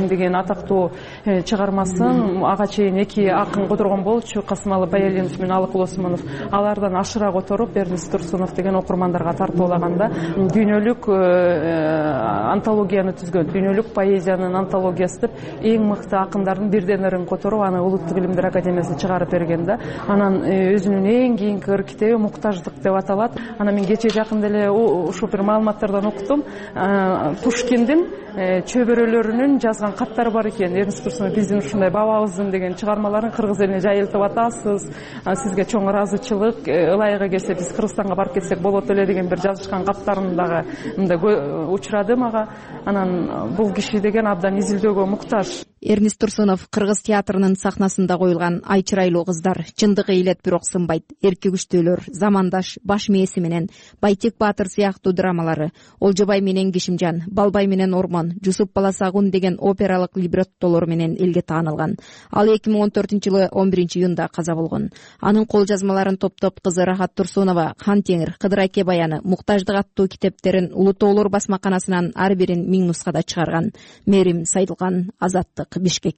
атактуу чыгармасын ага чейин эки акын которгон болчу, Касымалы Баялинов менен Алык Улосмонов. Алардан ашыра которуп Эрнест Турсунов деген окурмандарга тартуулаганда дүйнөлүк антологияны түзгөн, дүйнөлүк поэзиянын антологиясы деп эң мыкты акындардын бирден бирин которуп аны Улуттук илимдер академиясы чыгарып берген да. Анан өзүнүн эң кийинки китеби Муктаждык деп аталат. Анан мен кечээ жакында эле ушул бир маалыматтардан уктум. Пушкиндин чөбөрөлөрүнүн жазган каттары бар экен. Эрнест Турсунов биздин ушундай бабабыздын деген чыгармаларын кыргыз элине жайылтып атасыз. Сизге чоң ыраазычылык, ылайыгы келсе биз Кыргызстанга барып кетсек болот эле деген бир жазышкан каттарын дагы мындай учурады мага. Анан бул киши деген абдан изилдөөгө муктаж. Эрнест Турсунов кыргыз театрынын сахнасында коюлган Ай чырайлуу кыздар, Чындыгы илет бирок сынбайт, Эрки күчтүүлөр, Замандаш, Баш мээси менен Байтек Баатыр сыяктуу драмалары, Олжобай менен Кишимжан, Балбай менен Ормон, Жусуп бала Сагун деген опералык либреттолор менен элге таанылган. Ал эки миң он төртүнчү жылы он биринчи июнда каза болгон. Анын кол жазмаларын топтоп кызы Рахат Турсунова Хан Теңир, Кыдыр Аке баяны, Муктаждык аттуу китептерин Улуутоолор басмаканасынан ар бирин миң нускада чыгарган. Мерим Сайдылган, Азаттык, Бишкек.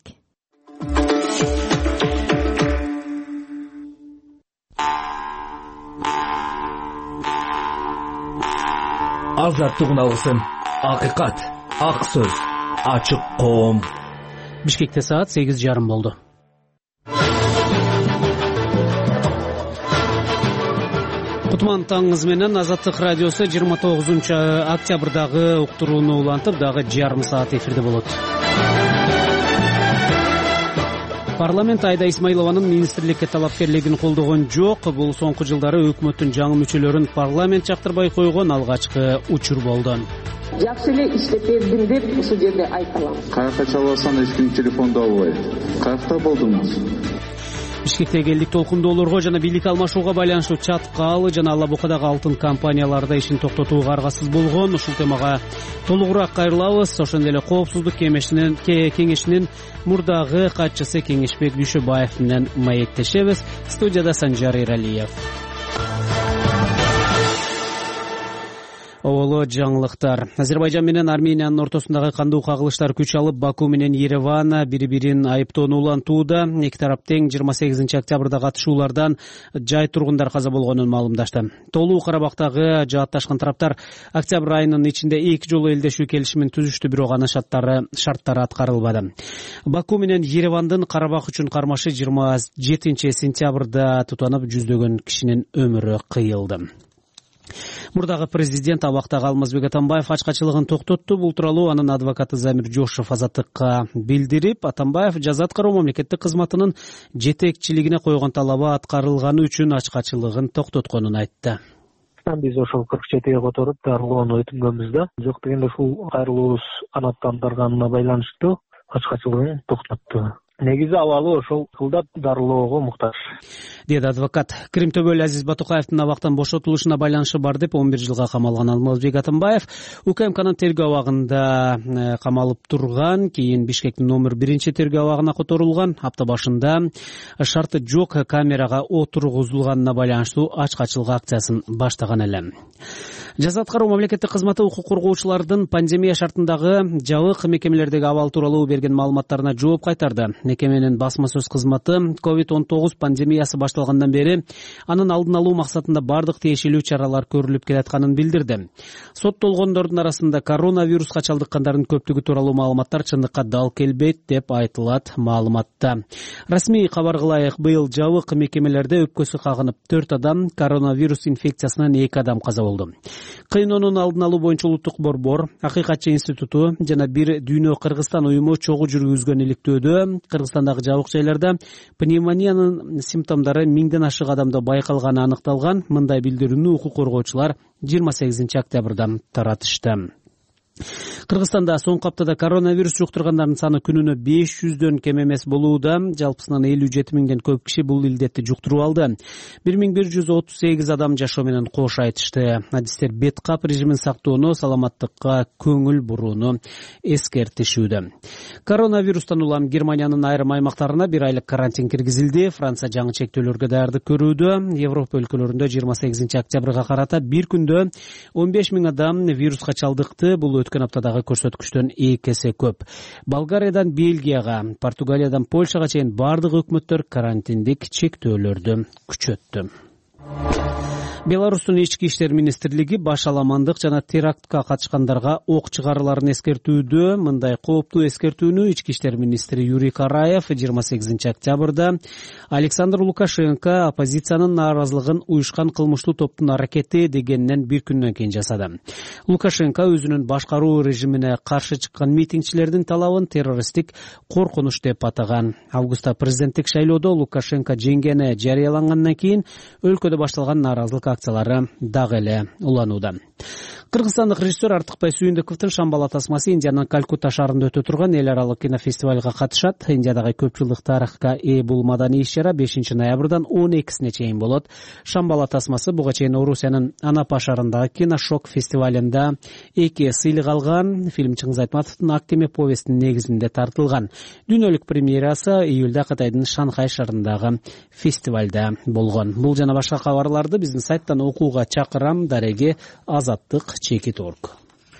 Азаттыгын алгысым, акыйкат, ак сөз, ачык коом. Бишкекте саат сегиз жарым болду. Кутман таңыңыз менен Азаттык радиосу жыйырма тогузунчу октябрдагы уктурууну улантып, дагы жарым саат эфирде болот. Парламент Айда Исмаилованын министрликке талапкерлигин колдогон жок. Бул соңку жылдары өкмөттүн жаңы мүчөлөрүн парламент жактырбай койгон алгачкы учур болду. Жакшы эле иштеп бердим деп ушул жерде айта алам. Каякка чалбасам эч ким телефонду албайт. Каякта болдуңуз? Бишкектеги элдик толкундоолорго жана бийлик алмашууга байланыштуу Чаткал жана Алла Букадагы алтын компанияларда ишин токтотууга аргасыз болгон. Ушул темага толугураак кайрылабыз. Ошондой эле Коопсуздук кеңешинин кеңешинин мурдагы катчысы Кеңешбек Дүйшөбаев менен маектешебиз. Студияда Санжар Иралиев. Оболо жаңылыктар. Азербайжан менен Армениянын ортосундагы кандуу кагылыштар күч алып, Баку менен Ереван бири-бирин айыптоону улантууда. Эки тарап тең жыйырма сегизинчи октябрда катышуулардан жай тургундар каза болгонун маалымдашты. Толуу Карабактагы жаатташкан тараптар октябрь айынын ичинде эки жолу элдешүү келишимин түзүштү, бирок анын шарттары шарттары аткарылбады. Баку менен Еревандын Карабак үчүн кармашы жыйырма жетинчи сентябрда тутанып, жүздөгөн кишинин өмүрү кыйылды. Мурдагы президент абактагы Алмазбек Атамбаев ачкачылыгын токтотту. Бул тууралуу анын адвокаты Замир Жошов Азаттыкка билдирип, Атамбаев жаза аткаруу мамлекеттик кызматынын жетекчилигине койгон талабы аткарылганы үчүн ачкачылыгын токтотконун айтты. Биз ошол кырк жетиге которуп дарылоону өтүнгөнбүз да. Жок дегенде ушул кайрылуубуз канаттандырганына байланыштуу ачкачылыгын токтотту. Негизи абалы ошол кылдап дарылоого муктаж, деди адвокат. Крим төбөлү Азиз Батукаевдин абактан бошотулушуна байланышы бар деп он бир жылга камалган Алмазбек Атамбаев УКМКнын тергөө абагында камалып турган, кийин Бишкектин номер биринчи тергөө абагына которулган. Апта башында шарты жок камерага отургузулганына байланыштуу ачкачылык акциясын баштаган эле. Жаза аткаруу мамлекеттик кызматы укук коргоочулардын пандемия шартындагы жабык мекемелердеги абал тууралуу берген маалыматтарына жооп кайтарды. Мекеменин басма сөз кызматы ковид он тогуз пандемиясы башталгандан бери анын алдын алуу максатында бардык тиешелүү чаралар көрүлүп келатканын билдирди. Соттолгондордун арасында коронавируска чалдыккандардын көптүгү тууралуу маалыматтар чындыкка дал келбейт деп айтылат маалыматта. Расмий кабар кылайык, быйыл жабык мекемелерде өпкөсү кагынып төрт адам, коронавирус инфекциясынан эки адам каза болду. Кыйноонун алдын алуу боюнча улуттук борбор, Акыйкатчы институту жана бир Дүйнө Кыргызстан уюму чогуу жүргүзгөн иликтөөдө Кыргызстандагы жабык жайларда пневмониянын симптомдору миңден ашык адамда байкалганы аныкталган. Мындай билдирүүнү укук коргоочулар жыйырма сегизинчи октябрда таратышты. Кыргызстанда соңку аптада коронавирус жуктургандардын саны күнүнө беш жүздөн кем эмес болууда. Жалпысынан элүү жети миңден көп киши бул илдетти жуктуруп алды. бир миң бир жүз отуз сегиз адам жашоо менен кош айтышты. Адистер бет кап режимин сактоону, саламаттыкка көңүл бурууну эскертишүүдө. Коронавирустан улам Германиянын айрым аймактарына бир айлык карантин киргизилди. Франция жаңы чектөөлөргө даярдык көрүүдө. Европа өлкөлөрүндө жыйырма сегизинчи октябрга карата бир күндө он беш миң адам вируска чалдыкты. Бул өткөн аптадагы көрсөткүчтөн эки эсе көп. Болгариядан Бельгияга, Португалиядан Польшага чейин бардык өкмөттөр карантиндик чектөөлөрдү күчөттү. Беларустун ички иштер министрлиги башаламандык жана терактка катышкандарга ок чыгарыларын эскертүүдө. Мындай кооптуу эскертүүнү ички иштер министри Юрий Караев жыйырма сегизинчи октябрда Александр Лукашенко оппозициянын нааразылыгын уюшкан кылмыштуу топтун аракети дегенинен бир күндөн кийин жасады. Лукашенко өзүнүн башкаруу режимине каршы чыккан митингчилердин талабын террористтик коркунуч деп атаган. Августта президенттик шайлоодо Лукашенко жеңгени жарыялангандан кийин өлкөдө башталган нааразылык акциялары дагы эле уланууда. Кыргызстандык режиссер Артыкбай Сүйүндүковдун Шамбала тасмасы Индиянын Калькутта шаарында өтө турган эл аралык кинофестивалга катышат. Индиядагы көп жылдык тарыхка ээ бул маданий иш-чара бешинчи ноябрдан он экисине чейин болот. Шамбала тасмасы буга чейин Орусиянын Анапа шаарындагы киношок фестивалында эки сыйлык алган. Фильм Чыңгыз Айтматовдун Актеме повестинин негизинде тартылган. Дүйнөлүк премьерасы июлда Кытайдын Шанхай шаарындагы фестивалда болгон. Бул жана башка кабарларды биздин сайттан окууга чакырам. Дареги Азаттык Чекит орг.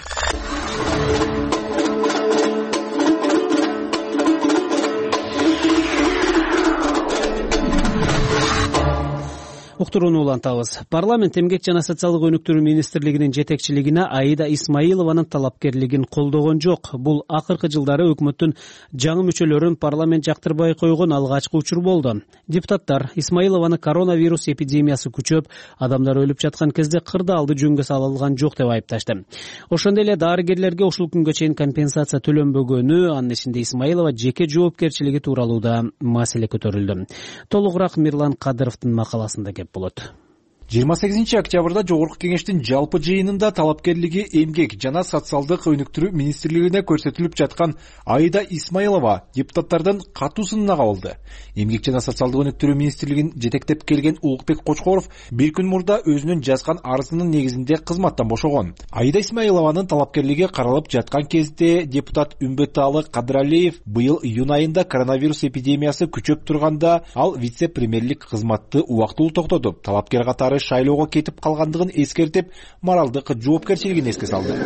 Уктурууну улантабыз. Парламент эмгек жана социалдык өнүктүрүү министрлигинин жетекчилигине Аида Исмаилованын талапкерлигин колдогон жок. Бул акыркы жылдары өкмөттүн жаңы мүчөлөрүн парламент жактырбай койгон алгачкы учур болду. Депутаттар Исмаилованы коронавирус эпидемиясы күчөп, адамдар өлүп жаткан кезде кырдаалды жөнгө салынган жок деп айыпташты. Ошондой эле дарыгерлерге ушул күнгө чейин компенсация төлөнбөгөнү, анын ичинде Исмаилова жеке жоопкерчилиги тууралуу да маселе көтөрүлдү. Толугураак Мирлан Кадыровдун макаласында болот. жыйырма сегизинчи октябрда жогорку кеңештин жалпы жыйынында талапкерлиги эмгек жана социалдык өнүктүрүү министрлигине көрсөтүлүп жаткан Аида Исмаилова депутаттардан катуу сынына кабылды. Эмгек жана социалдык өнүктүрүү министрлигин жетектеп келген Улукбек Кочкоров бир күн мурда өзүнүн жазган арызынын негизинде кызматтан бошогон. Аида Исмаилованын талапкерлиги каралып жаткан кезде депутат Үмбөталы Кадыралиев быйыл июнь айында коронавирус эпидемиясы күчөп турганда ал вице-премьерлик кызматты убактылуу токтотуп, талапкер катары шайлоого кетип калгандыгын эскертип, моралдык жоопкерчилигин эске салды.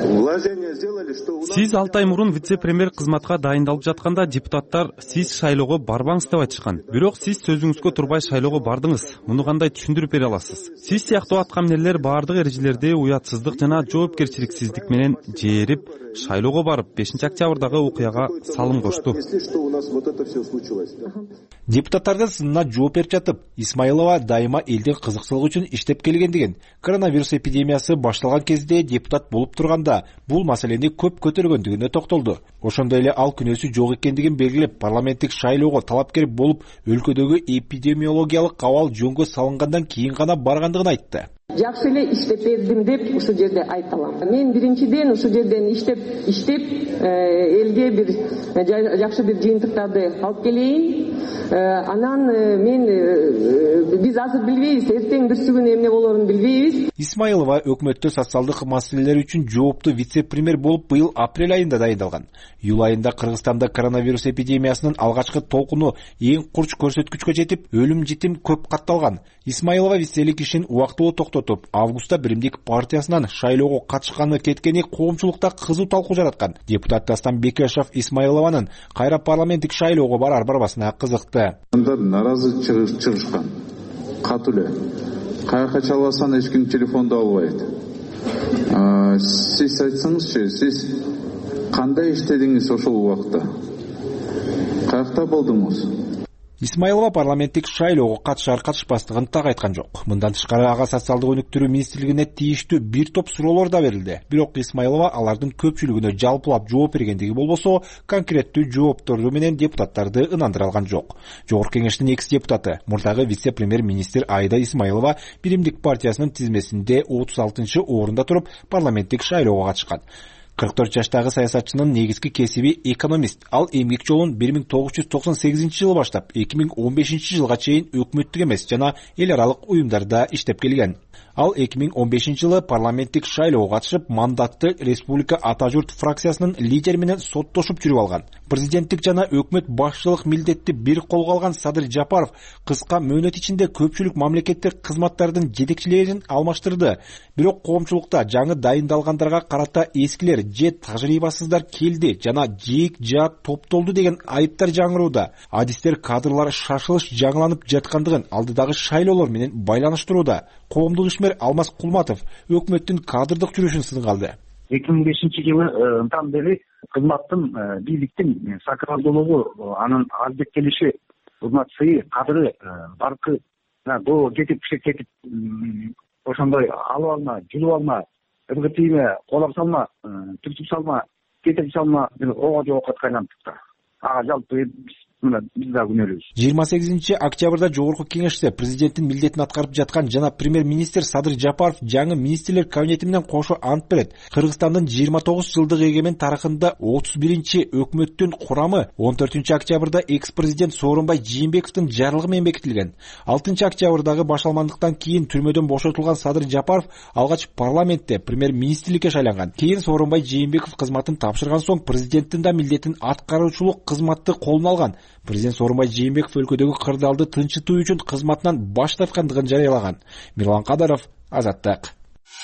Сиз алты ай мурун вице-премьер кызматка дайындалып жатканда депутаттар сиз шайлоого барбаңыз деп айтышкан. Бирок сиз сөзүңүзгө турбай шайлоого бардыңыз. Муну кандай түшүндүрүп бере аласыз? Сиз сыяктуу аткамнерлер бардык эрежелерди уятсыздык жана жоопкерчиликсиздик менен жээрип, шайлоого барып, бешинчи октябрдагы окуяга салым кошту. Депутаттардын сынына жооп берип жатып, Исмаилова дайыма элдин кызыкчылыгы үчүн иштеп келгендигин, коронавирус эпидемиясы башталган кезде депутат болуп турганда бул маселени көп көтөргөндүгүнө токтолду. Ошондой эле ал күнөөсү жок экендигин белгилеп, парламенттик шайлоого талапкер болуп, өлкөдөгү эпидемиологиялык абал жөнгө салынгандан кийин гана баргандыгын айтты. Жакшы эле иштеп бердим деп ушул жерде айта алам. Мен биринчиден ушул жерден иштеп иштеп элге бир жакшы бир жыйынтыктарды алып келейин. Анан мен биз азыр билбейбиз, эртең бүрсүгүн эмне болорун билбейбиз. Исмаилова өкмөттө социалдык маселелер үчүн жооптуу вице-премьер болуп быйыл апрель айында дайындалган. Июль айында Кыргызстанда коронавирус эпидемиясынын алгачкы толкуну эң курч көрсөткүчкө жетип, өлүм житим көп катталган. Исмаилова виселик ишин убактылуу токтотуп, августта Биримдик партиясынан шайлоого катышканы кеткени коомчулукта кызуу талкуу жараткан. Депутат Дастан Бекешев Исмаилованын кайра парламенттик шайлоого барар барбасына кызыкты. Анда наразы чыгышкан. Катуу эле. Каяка чаласаң эч ким телефонду албайт. Сиз айтсаңызчы, сиз кандай иштедиңиз ошол убакта? Каякта болдуңуз? Исмаилова парламенттик шайлоого катышар катышпастыгын так айткан жок. Мындан тышкары ага социалдык өнүктүрүү министрлигине тийиштүү бир топ суроолор да берилди. Бирок Исмаилова алардын көпчүлүгүнө жалпылап жооп бергендиги болбосо, конкреттүү жооптору менен депутаттарды ынандыра алган жок. Жогорку кеңештин экс депутаты, мурдагы вице-премьер министр Аида Исмаилова Биримдик партиясынын тизмесинде отуз алтынчы орунда туруп парламенттик шайлоого катышкан. кырк төрт жаштагы саясатчынын негизги кесиби экономист. Ал эмгек жолун бир миң тогуз жүз токсон сегизинчи жылы баштап эки миң он бешинчи жылга чейин өкмөттүк эмес жана эл аралык уюмдарда иштеп келген. Ал эки миң он бешинчи жылы парламенттик шайлоого катышып, мандатты Республика Ата журт фракциясынын лидери менен соттошуп жүрүп алган. Президенттик жана өкмөт башчылык милдетти бир колго алган Садыр Жапаров кыска мөөнөт ичинде көпчүлүк мамлекеттик кызматтардын жетекчилерин алмаштырды. Бирок коомчулукта жаңы дайындалгандарга карата эскилер же тажрыйбасыздар келди жана жийик жаат топтолду деген айыптар жаңырууда. Адистер кадрлар шашылыш жаңыланып жаткандыгын алдыдагы шайлоолор менен байланыштырууда. Коомдук ишмер Алмаз Кулматов өкмөттүн кадрдык жүрүшүн сынга алды. эки миң бешинчи жылы ынтан бери кызматтын, бийликтин сакралдуулугу, анын албеттелиши, кызмат сыйы, кадыры баркы до кетип кетип ошондой алып алма, жүрүп алма, ыргытыйма, колоп салма, түртүп салма, кетирип салма, ого жоокот кайланып да. Ага жалпы биз да күнөөлүүбүз. жыйырма сегизинчи октябрда жогорку кеңеште президенттин милдетин аткарып жаткан жана премьер-министр Садыр Жапаров жаңы министрлер кабинети менен кошо ант берет. Кыргызстандын жыйырма тогуз жылдык эгемен тарыхында отуз биринчи өкмөттүн курамы он төртүнчү октябрда экс-президент Сооронбай Жээнбековдун жарлыгы менен бекитилген. алтынчы октябрдагы башалмандыктан кийин түрмөдөн бошотулган Садыр Жапаров алгач парламентте премьер-министрликке шайланган. Кийин Сооронбай Жээнбеков кызматын тапшырган соң президенттин да милдетин аткаруучулук кызматты колуна алган. Президент Сооронбай Жээнбеков өлкөдөгү кырдаалды тынчытуу үчүн кызматынан баш тарткандыгын жарыялаган. Мирлан Кадаров, Азаттык.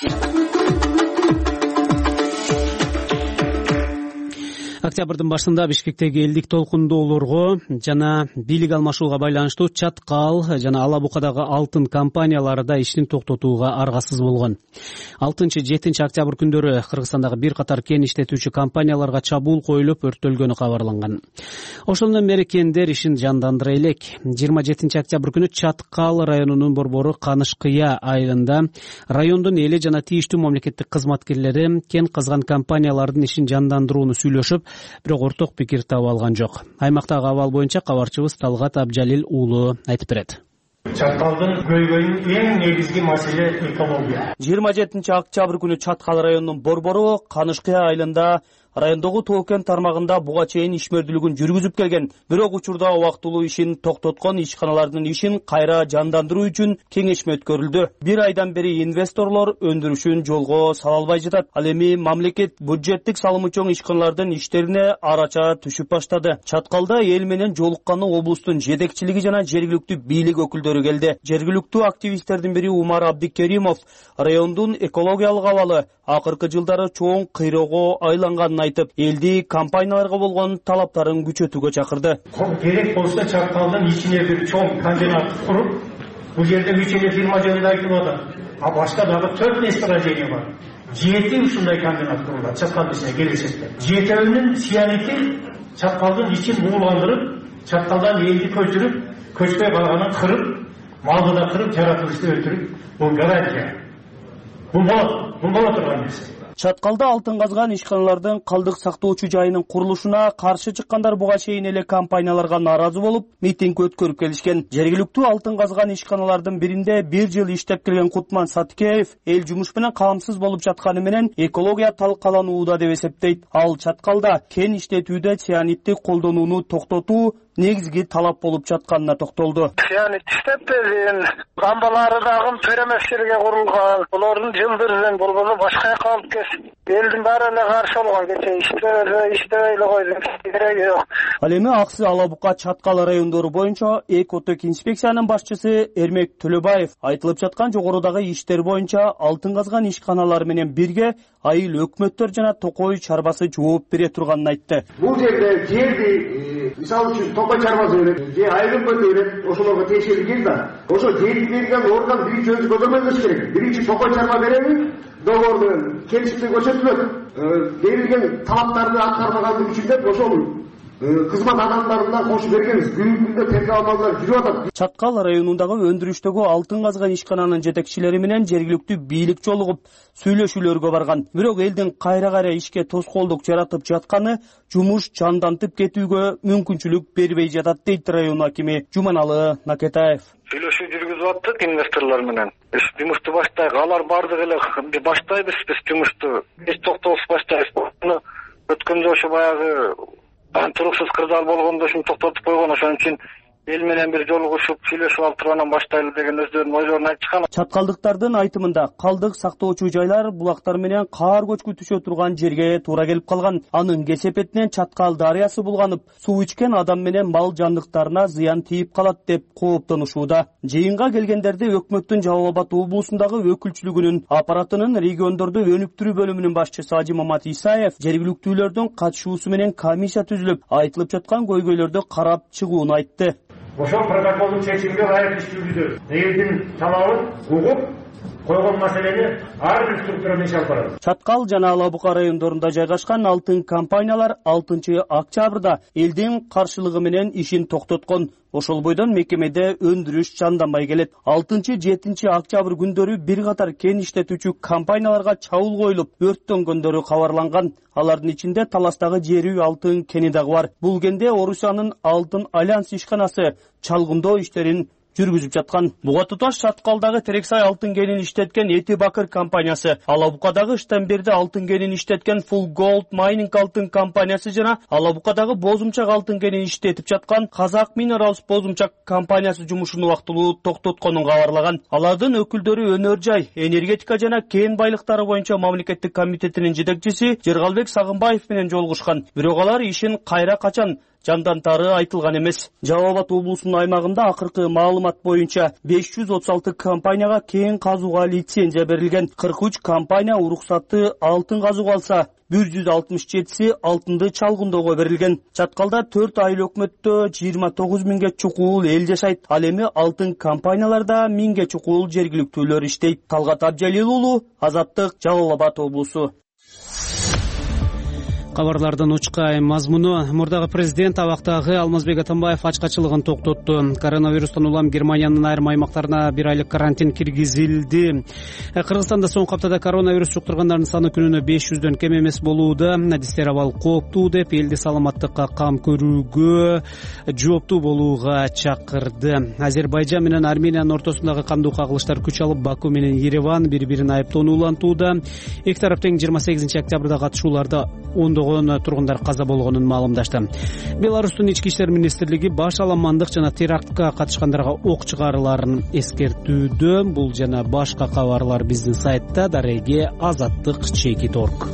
Октябрдын башында Бишкектеги элдик толкундоолорго жана бийлик алмашууга байланыштуу Чаткал жана Ала Букадагы алтын компаниялары да иштин токтотууга аргасыз болгон. алтынчы жетинчи октябрь күндөрү Кыргызстандагы бир катар кен иштетүүчү компанияларга чабуул коюлуп, өрттөлгөнү кабарланган. Ошондон бери кендер ишин жандандыра элек. жыйырма жетинчи октябрь күнү Чаткал районунун борбору Канышкыя айылында райондун эли жана тийиштүү мамлекеттик кызматкерлери кен казган компаниялардын ишин жандандырууну сүйлөшүп, бирок орток пикир таба алган жок. Аймактагы абал боюнча кабарчыбыз Талгат Абжалил уулу айтып берет. Чаткалдын көйгөйүн эң негизги маселе экология. жыйырма жетинчи октябрь күнү Чаткал районунун борбору Канышкыя айылында райондогу тоо кен тармагында буга чейин ишмердүүлүгүн жүргүзүп келген. Бирок учурда убактылуу ишин токтоткон ишканалардын ишин кайра жандандыруу үчүн кеңешме өткөрүлдү. Бир айдан бери инвесторлор өндүрүшүн жолго сала албай жатат. Ал эми мамлекет бюджеттик салымы чоң ишканалардын иштерине арача түшүп баштады. Чаткалда эл менен жолукканы облустун жетекчилиги жана жергиликтүү бийлик өкүлдөрү келди. Жергиликтүү активисттердин бири Умар Абдикеримов райондун экологиялык абалы акыркы жылдары чоң кыйроого айланганын айтып, элди компанияларга болгон талаптарын күчөтүүгө чакырды. Керек болсо Чаткалдын ичине бир чоң комбинат куруп, бул жерде үч эле фирма жөнүндө айтып атат. А башка дагы төрт месторождение бар. Жети ушундай комбинат курулат Чаткалдын ичине келечекте. Жетөөнүн сиянити Чаткалдын ичин буулгандырып, Чаткалдан элди көчүрүп, көчпөй калганын кырып, малды да кырып, жаратылышты өлтүрүп, бул гарантия. Бул болот, бул боло турган нерсе. Чаткалда алтын казган ишканалардын калдык сактоочу жайынын курулушуна каршы чыккандар буга чейин эле компанияларга нааразы болуп, митинг өткөрүп келишкен. Жергиликтүү алтын казган ишканалардын биринде бир жыл иштеп келген Кутман Саткеев эл жумуш менен камсыз болуп жатканы менен экология талкаланууда деп эсептейт. Ал Чаткалда кен иштетүүдө цианидти колдонууну токтотуу негизги талап болуп жатканына токтолду. Цианид иштетпедин, камбалары дагы перемешчиликке курулган. Булардын жылдырын болбосо башка жака алып келсин. Элдин баары эле каршы болгон, кече иштебей иштебей эле койдум, кереги жок. Ал эми Аксы, Ала Бука, Чаткал райондору боюнча экотек инспекциянын башчысы Эрмек Төлөбаев айтылып жаткан жогорудагы иштер боюнча алтын казган ишканалар менен бирге айыл өкмөттөр жана Токой чарбасы жооп бере турганын айтты. Бул жерде жерди мисалы үчүн Токой чарбасы берет, же айыл өкмөтү берет, ошолорго текшерилген да. Ошо жерди берген орган биринчи өзү көзөмөлдөш керек. Биринчи Токой чарба береби, договорду келишимде көрсөтүлөт. Берилген талаптарды аткарбагандыгы үчүн деп ошол кызмат адамдарына кошуп бергенбиз. Бүгүнкү күндө тергөө амалдары жүрүп атат. Чаткал районундагы өндүрүштөгү алтын казган ишкананын жетекчилери менен жергиликтүү бийлик жолугуп сүйлөшүүлөргө барган. Бирок элдин кайра-кайра ишке тоскоолдук жаратып жатканы жумуш жандантып кетүүгө мүмкүнчүлүк бербей жатат дейт район акими Жуманалы Накетаев. Сүйлөшүү жүргүзүп аттык инвесторлор менен. Биз жумушту баштайык, алар бардыгы эле баштайбыз биз жумушту. Эч токтоосуз баштайбыз. Өткөндө ошо баягы туруксуз кырдаал болгондо ушуну токтотуп койгон, ошон үчүн эл менен бир жолугушуп сүйлөшүп алып тургандан баштайлы деген өздөрүнүн ойлорун айтышкан. Чаткалдыктардын айтымында калдык сактоочу жайлар булактар менен каар көчкү түшө турган жерге туура келип калган. Анын кесепетинен Чаткал дарыясы булганып, суу ичкен адам менен мал жандыктарына зыян тийип калат деп кооптонушууда. Жыйынга келгендерди өкмөттүн Жалал Абад облусундагы өкүлчүлүгүнүн аппаратынын региондорду өнүктүрүү бөлүмүнүн башчысы Ажи Мамат Исаев жергиликтүүлөрдүн катышуусу менен комиссия түзүлүп, айтылып жаткан көйгөйлөрдү карап чыгууну айтты. Ошол протоколдун чечимге ылайык иш жүргүзөбүз. Элдин талабын угуп койгон маселени ар бир структурадан иш алып барабыз. Чаткал жана Ала Бука райондорунда жайгашкан алтын компаниялар алтынчы октябрда элдин каршылыгы менен ишин токтоткон. Ошол бойдон мекемеде өндүрүш жанданбай келет. алтынчы жетинчи октябрь күндөрү бир катар кен иштетүүчү компанияларга чабуул коюлуп, өрттөнгөндөрү кабарланган. Алардын ичинде Таластагы жер үй алтын кени дагы бар. Бул кенде Орусиянын Алтын Альянс ишканасы чалгындоо иштерин жүргүзүп жаткан. Буга туташ Чаткалдагы Терексай алтын кенин иштеткен Эти Бакыр компаниясы, Ала Букадагы Штамберди алтын кенин иштеткен Full Gold Mining алтын компаниясы жана Ала Букадагы Бозумчак алтын кенин иштетип жаткан Казак Minerals Бозумчак компаниясы жумушун убактылуу токтотконун кабарлаган. Алардын өкүлдөрү Өнөр жай, энергетика жана кен байлыктары боюнча мамлекеттик комитетинин жетекчиси Жергалбек Сагынбаев менен жолугушкан. Бирок алар ишин кайра качан жандантары айтылган эмес. Жалал Абад облусунун аймагында акыркы маалымат боюнча беш жүз отуз алты компанияга кен казууга лицензия берилген. кырк үч компания уруксатты алтын казууга алса, бир жүз алтымыш жетиси алтынды чалгындоого берилген. Чаткалда төрт айыл өкмөттө жыйырма тогуз миңге чукул эл жашайт. Ал эми алтын компанияларда миңге чукул жергиликтүүлөр иштейт. Талгат Абжалил уулу, Азаттык, Жалал Абад облусу. Кабарлардын учкай мазмуну. Мурдагы президент абактагы Алмазбек Атамбаев ачкачылыгын токтотту. Коронавирустан улам Германиянын айрым аймактарына бир айлык карантин киргизилди. Кыргызстанда соңку аптада коронавирус жуктургандардын саны күнүнө беш жүздөн кем эмес болууда. Адистер абал кооптуу деп элди саламаттыкка кам көрүүгө, жооптуу болууга чакырды. Азербайжан менен Армениянын ортосундагы кандуу кагылыштар күч алып, Баку менен Ереван бири-бирин айыптоону улантууда. Эки тарап тең жыйырма сегизинчи октябрда катышууларда ондогон тургундар каза болгонун маалымдашты. Беларустун ички иштер министрлиги баш аламандык жана терактка катышкандарга ок чыгарыларын эскертүүдө. Бул жана башка кабарлар биздин сайтта дареге азаттык чекит точка орг.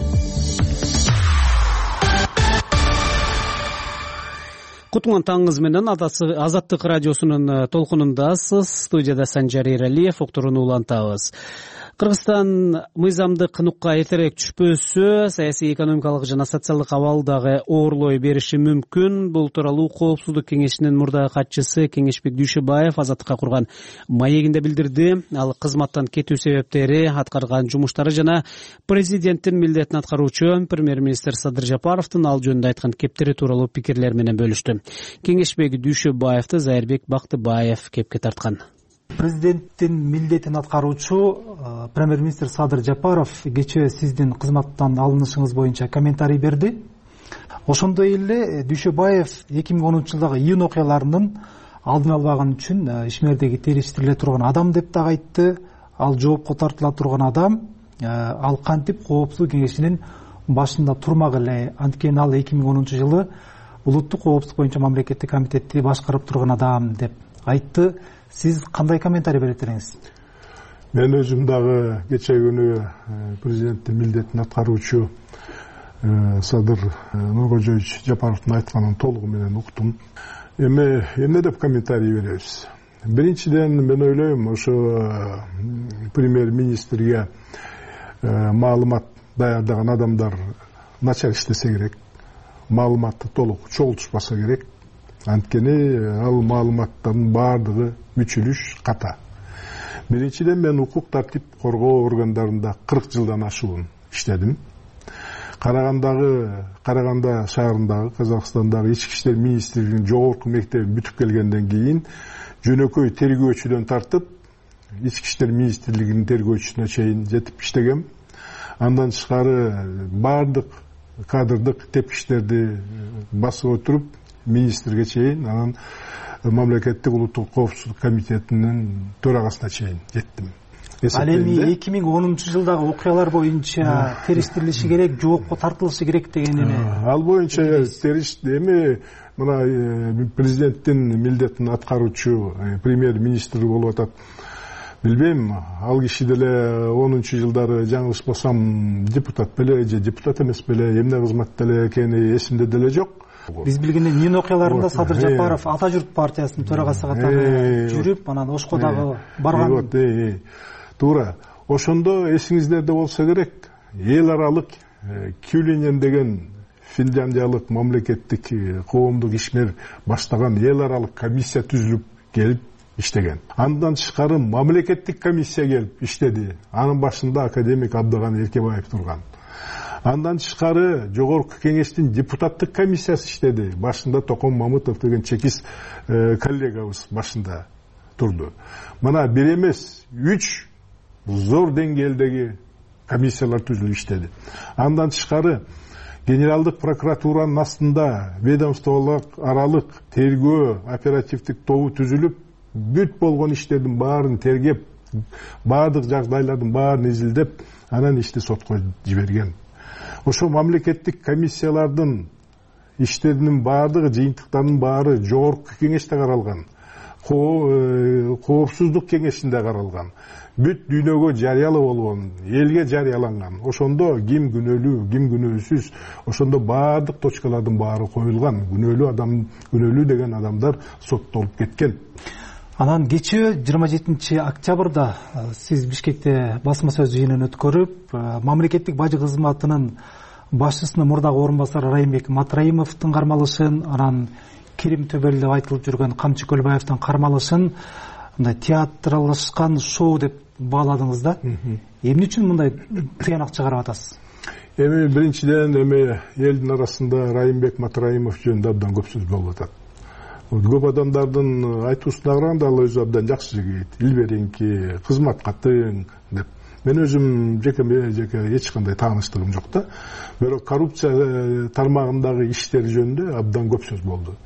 Кутман таңыңыз менен Азаттык радиосунун толкунундасыз. Студияда Санжар Эралиев, уктурууну улантабыз. Кыргызстан мыйзамдык нукка эртерээк түшпөсө, саясий, экономикалык жана социалдык абал дагы оорлой бериши мүмкүн. Бул тууралуу Коопсуздук кеңешинин мурдагы катчысы Кеңешбек Дүйшөбаев Азаттыкка курган маегинде билдирди. Ал кызматтан кетүү себептери, аткарган жумуштары жана президенттин милдетин аткаруучу премьер-министр Садыр Жапаровдун ал жөнүндө айткан кептери тууралуу пикирлер менен бөлүштү. Кеңешбек Дүйшөбаевди Зайырбек Бактыбаев кепке тарткан. Президенттин милдетин аткаруучу премьер-министр Садыр Жапаров кечээ сиздин кызматтан алынышыңыз боюнча комментарий берди. Ошондой эле Дүйшөбаев эки миң онунчу жылдагы июнь окуяларынын алдын албаган үчүн ишмердеги териштириле турган адам деп дагы айтты. Ал жоопко тартыла турган адам. Ал кантип Коопсуздук кеңешинин башында турмак эле. Анткени ал эки миң онунчу жылы улуттук коопсуздук боюнча мамлекеттик комитетти башкарып турган адам деп айтты. Сиз кандай комментарий беретиңиз? Мен өзүм дагы кечээ күнү президенттин милдетин аткаруучу Садыр Нуркожоевич Жапаровдун айтканын толугу менен уктум. Эми эмне деп комментарий беребиз? Биринчиден мен ойлойм, ошо премьер-министрге маалымат даярдаган адамдар начар иштесе керек. Маалыматты толук чогултушпаса керек. Анткени ал маалыматтардын баардыгы мүчүлүш ката. Биринчиден мен укук тартип коргоо органдарында кырк жылдан ашуун иштедим. Карагандагы, Караганда шаарындагы, Казакстандагы ички иштер министрлигинин жогорку мектебин бүтүп келгенден кийин жөнөкөй тергөөчүдөн тартып, ички иштер министрлигинин тергөөчүсүнө чейин жетип иштегем. Андан тышкары баардык кадрдык тепкичтерди басып отуруп, министрге чейин, анан мамлекеттик улуттук коопсуздук комитетинин төрагасына чейин жеттим. Ал эми эки миң онунчу жылдагы окуялар боюнча териштирилиши керек, жоопко тартылышы керек деген эми. Ал боюнча териш эми мына президенттин милдетин аткаруучу премьер-министр болуп атат. Билбейм, ал киши деле онунчу жылдары жаңылышпасам депутат беле же депутат эмес беле, эмне кызматта эле экени эсимде деле жок. Биз билгендей Нин окуяларында Садыр Жапаров Ата журт партиясынын төрагасы катары жүрүп, анан Ошкодагы барган. Туура. Ошондо эсиңиздерде болсо керек, эл аралык Кюлинен деген финляндиялык мамлекеттик коомдук ишмер баштаган эл аралык комиссия түзүлүп келип иштеген. Андан тышкары мамлекеттик комиссия келип иштеди. Анын башында академик Абдыган Эркебаев турган. Андан тышкары жогорку кеңештин депутаттык комиссиясы иштеди. Башында Токон Мамытов деген чекис коллегабыз башында турду. Мына бир эмес, үч зор деңгээлдеги комиссиялар түзүлүп иштеди. Андан тышкары генералдык прокуратуранын астында ведомстволук аралык тергөө оперативдик тобу түзүлүп, бүт болгон иштердин баарын тергеп, баардык жагдайлардын баарын изилдеп, анан ишти сотко жиберген. Ошо мамлекеттик комиссиялардын иштеринин баардыгы, жыйынтыктарынын баары жогорку кеңеште каралган, коопсуздук кеңешинде каралган, бүт дүйнөгө жарыялуу болгон, элге жарыяланган. Ошондо ким күнөөлүү, ким күнөөсүз, ошондо баардык точкалардын баары коюлган. Күнөөлүү адам, күнөөлүү деген адамдар соттолуп кеткен. Анан кечээ жыйырма жетинчи октябрда сиз Бишкекте басма сөз жыйынын өткөрүп, мамлекеттик бажы кызматынын башчысынын мурдагы орун басары Райымбек Матраимовдун кармалышын, анан Керим Төбел деп айтылып жүргөн Камчы Көлбаевдин кармалышын мындай театралдашкан шоу деп бааладыңыз да. Эмне үчүн мындай тыянак чыгарып атасыз? Эми биринчиден эми элдин арасында Райымбек Матраимов жөнүндө абдан көп сөз болуп атат. Көп адамдардын айтуусуна караганда ал өзү абдан жакшы жигит, илбереңки, кызматка тең деп. Мен өзүм жеке жеке эч кандай тааныштыгым жок да. Бирок коррупция тармагындагы иштер жөнүндө абдан көп сөз болду.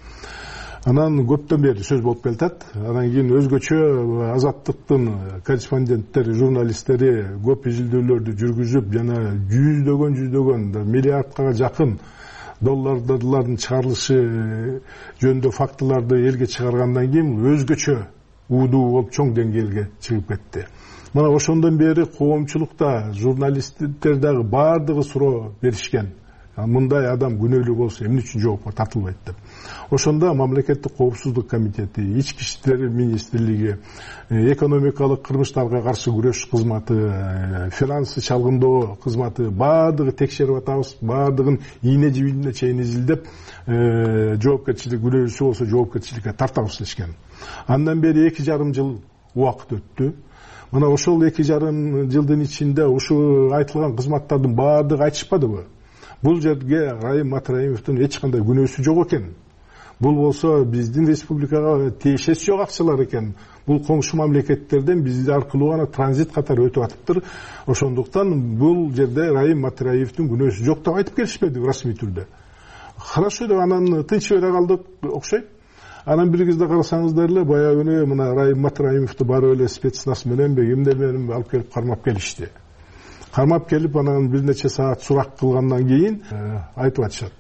Анан көптөн бери сөз болуп келатат. Анан кийин өзгөчө Азаттыктын корреспонденттери, журналисттери көп изилдөөлөрдү жүргүзүп, жана жүздөгөн жүздөгөн миллиардка жакын долларлардын чыгарылышы жөнүндө фактыларды элге чыгаргандан кийин өзгөчө уудуу болуп чоң деңгээлге чыгып кетти. Мына ошондон бери коомчулукта, журналисттер дагы баардыгы суроо беришкен. Мындай адам күнөөлүү болсо эмне үчүн жоопко тартылбайт деп. Ошондо мамлекеттик коопсуздук комитети, ички иштер министрлиги, экономикалык кылмыштарга каршы күрөш кызматы, финансы чалгындоо кызматы баардыгы текшерип атабыз, баардыгын ийне жибине чейин изилдеп, жоопкерчилик күнөөсү болсо жоопкерчиликке тартабыз дешкен. Андан бери эки жарым жыл убакыт өттү. Мына ошол эки жарым жылдын ичинде ушу айтылган кызматтардын баардыгы айтышпадыбы? Бул жерге Райым Матраимовдун эч кандай күнөөсү жок экен. Бул болсо биздин республикага тиешеси жок акчалар экен. Бул коңшу мамлекеттерден биз аркылуу гана транзит катары өтүп атыптыр. Ошондуктан бул жерде Райым Матраимовдун күнөөсү жок деп айтып келишпеди расмий түрдө. Хорошо деп анан тынчып эле калдык окшойт. Анан бир кезде карасаңыздар эле баягы күнү мына Райым Матраимовду барып эле спецназ менен эмне менен алып келип кармап келишти. Кармап келип анан бир нече саат сурак кылгандан кийин айтып атышат.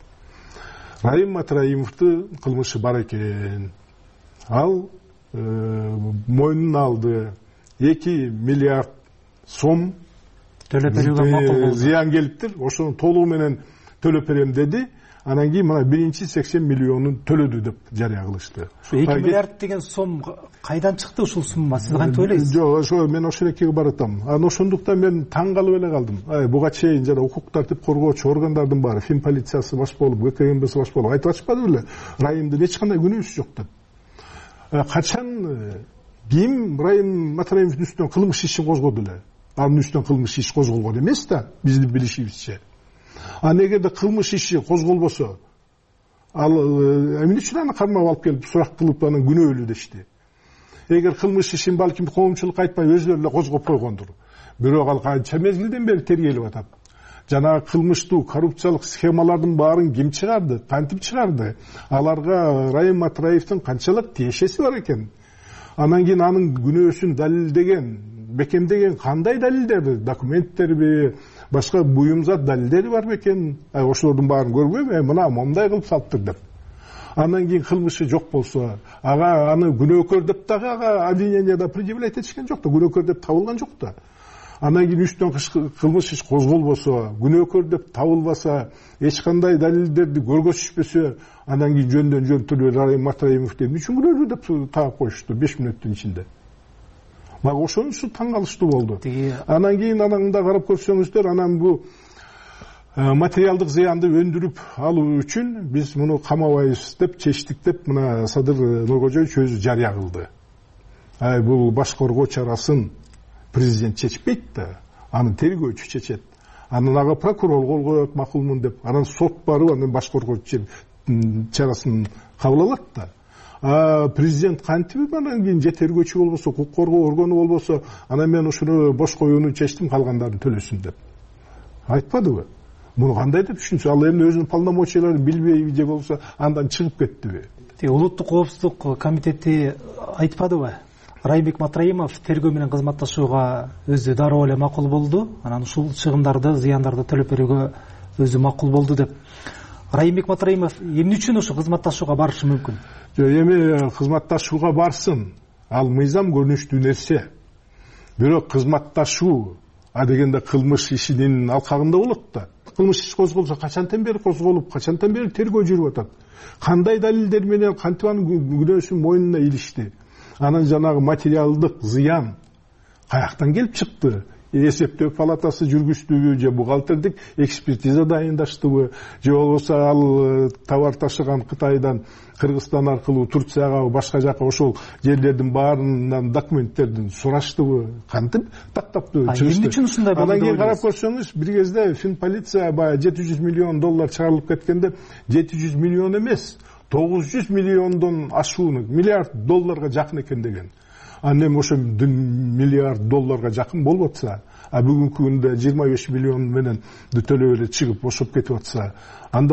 Райым Матраимовдун кылмышы бар экен. Ал мойнуна алды. эки миллиард сом төлөп берүүгө макул болду. Зыян келиптир. Ошону толугу менен төлөп берем деди. Анан кийин мына биринчи сексен миллионун төлөдү деп жарыя кылышты. эки миллиард деген сом кайдан чыкты ушул сумма? Сиз кантип ойлойсуз? Жок, ошо мен ошол экеге баратам. Анан ошондуктан мен таң калып эле калдым. Ай, буга чейин жана укук тартип коргоочу органдардын баары, Фин полициясы баш болуп, ГКМБси баш болуп айтып атышпады беле? Райымдын эч кандай күнөөсү жок деп. Качан ким Райым Матраимовдун үстүнөн кылмыш ишин козгоду эле? Анын үстүнөн кылмыш иш козголгон эмес да, биздин билишибизче. А эгерде кылмыш иши козголбосо, ал эмне үчүн аны кармап алып келип сурак кылып анан күнөөлүү дешти? Эгер кылмыш ишин балким коомчулук айтпай өзүлөрү эле козгоп койгондур. Бирок ал канча мезгилден бери тергелип атат. Жана кылмыштуу коррупциялык схемалардын баарын ким чыгарды, кантип чыгарды? Аларга Райым Матраимовдун канчалык тиешеси бар экен? Анан кийин анын күнөөсүн далилдеген бекемдеген кандай далилдер, документтерби, башка буюмзат далилдери бар бекен? Ошолордун баарын көрбөйбү? Мына момундай кылып салыптыр деп. Андан кийин кылмышы жок болсо, ага аны күнөөкөр деп дагы ага обвиненияда предъявлять этишкен жок да, күнөөкөр деп табылган жок да. Андан кийин үстөн кылмыш иш козголбосо, күнөөкөр деп табылбаса, эч кандай далилдерди көргөзүшпөсө, андан кийин жөндөн жөн түрдө Райым Матраимов эмне үчүн күнөөлүү деп таап коюшту беш мүнөттүн ичинде. Мага ошон үчүн таң калыштуу болду. Анан кийин ананда карап көрсөңүздөр, анан бу материалдык зыянды өндүрүп алуу үчүн биз муну камабайбыз деп чечтик деп мына Садыр Нуркожоевич өзү жарыя кылды. Ай бул баш коргоо чарасын президент чечпейт да, аны тергөөчү чечет. Анан ага прокурор кол коет макулмун деп, анан сот барып анан баш коргоо чарасын кабыл алат да. А президент кантип анан кийин же тергөөчү болбосо, укук коргоо органы болбосо, анан мен ушуну бош коюуну чечтим, калгандарын төлөсүн деп айтпадыбы? Муну кандай деп түшүнсө, ал эми өзүнүн полномочияларын билбейби же болбосо андан чыгып кеттиби? Улуттук коопсуздук комитети айтпадыбы? Райымбек Матраимов тергөө менен кызматташууга өзү дароо эле макул болду. Анан ушул чыгымдарды, зыяндарды төлөп берүүгө өзү макул болду деп. Райымбек Матраимов эмне үчүн ошо кызматташууга барышы мүмкүн? Эми кызматташууга барсын, ал мыйзам көрүнүштүү нерсе. Бирок кызматташуу а дегенде кылмыш ишинин алкагында болот да. Кылмыш иш козголсо качантан бери козголуп, качантан бери тергөө жүрүп атат. Кандай далилдер менен кантип анын күнөөсүн мойнуна илишти? Анан жанагы материалдык зыян каяктан келип чыкты? Эсептөө палатасы жүргүздүбү же бухгалтердик экспертиза дайындаштыбы же болбосо ал товар ташыган Кытайдан Кыргызстан аркылуу Турцияга, башка жака ошол жерлердин баарынан документтердин сураштыбы? Кантип тактаптуу чыгышты? Эмне үчүн ушундай болду? Анан кийин карап көрсөңүз, бир кезде финполиция баягы жети жүз миллион доллар чыгарылып кеткенде, жети жүз миллион эмес, тогуз жүз миллиондон ашууну, миллиард долларга жакын экен деген. Анан эми ошо миллиард долларга жакын болуп атса, а бүгүнкү күндө жыйырма беш миллион менен төлөп эле чыгып бошоп кетип атса, анда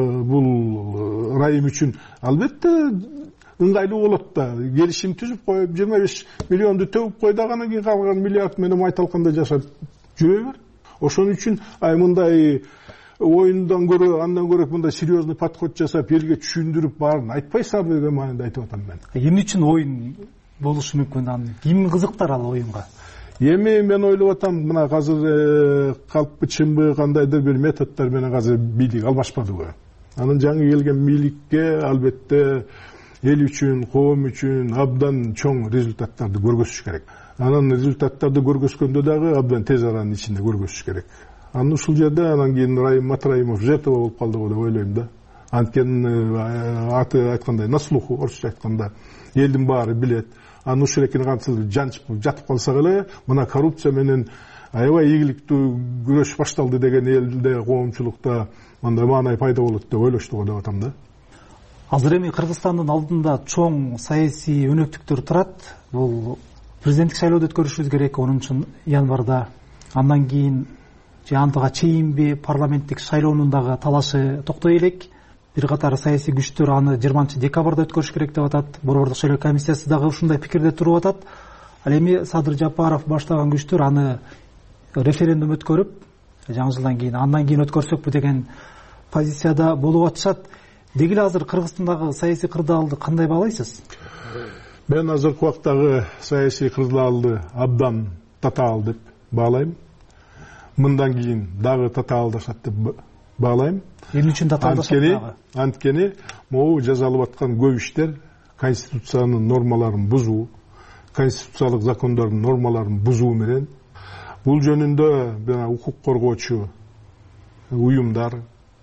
бул Райым үчүн албетте ыңгайлуу болот да. Келишим түзүп коюп, жыйырма беш миллионду төгүп кой да, анан кийин калган миллиард менен майталканда жашап жүрө бер. Ошон үчүн ай мындай оюндан көрө, андан көрө мындай серьезный подход жасап, элге түшүндүрүп баарын айтпайсыңбы деген маанайда айтып атам мен. Эмне үчүн оюн болушу мүмкүн? Аны ким кызыктар ал оюнга? Эми мен ойлоп атам, мына азыр калппы чынбы кандайдыр бир методдор менен азыр бийлик алмашпадыбы? Анын жаңы келген бийликке албетте эл үчүн, коом үчүн абдан чоң результаттарды көргөзүш керек. Анан результаттарды көргөзгөндө дагы абдан тез аранын ичинде көргөзүш керек. Анан ушул жерде анан кийин Райым Матраимов жертва болуп калды деп ойлойм да. Анткени аты айткандай на слуху, орусча айтканда элдин баары билет. Анан ушул экени кантип жанчып жатып калсак эле, мына коррупция менен аябай ийгиликтүү күрөш башталды деген элде, коомчулукта мындай маанай пайда болот деп ойлоштук деп атам да. Азыр эми Кыргызстандын алдында чоң саясий өнөктүктөр турат. Бул президенттик шайлоодо өткөрүшүбүз керек онунчу январда. Андан кийин же андыга чейинби парламенттик шайлоонун дагы талашы токтой элек. Бир катар саясий күчтөр аны жыйырманчы декабрда өткөрүш керек деп атат. Борбордук шайлоо комиссиясы дагы ушундай пикирде туруп атат. Ал эми Садыр Жапаров баштаган күчтөр аны референдум өткөрүп, жаңы жылдан кийин андан кийин өткөрсөкпү деген позицияда болуп атышат. Деги эле азыр Кыргызстандагы саясий кырдаалды кандай баалайсыз? Мен азыркы убактагы саясий кырдаалды абдан татаал деп баалайм. Мындан кийин дагы татаалдашат деп баалайм. Эмне үчүн татаалдашат дагы? Анткени могу жазалып аткан көп иштер конституциянын нормаларын бузуу, конституциялык закондордун нормаларын бузуу менен бул жөнүндө жана укук коргоочу уюмдар,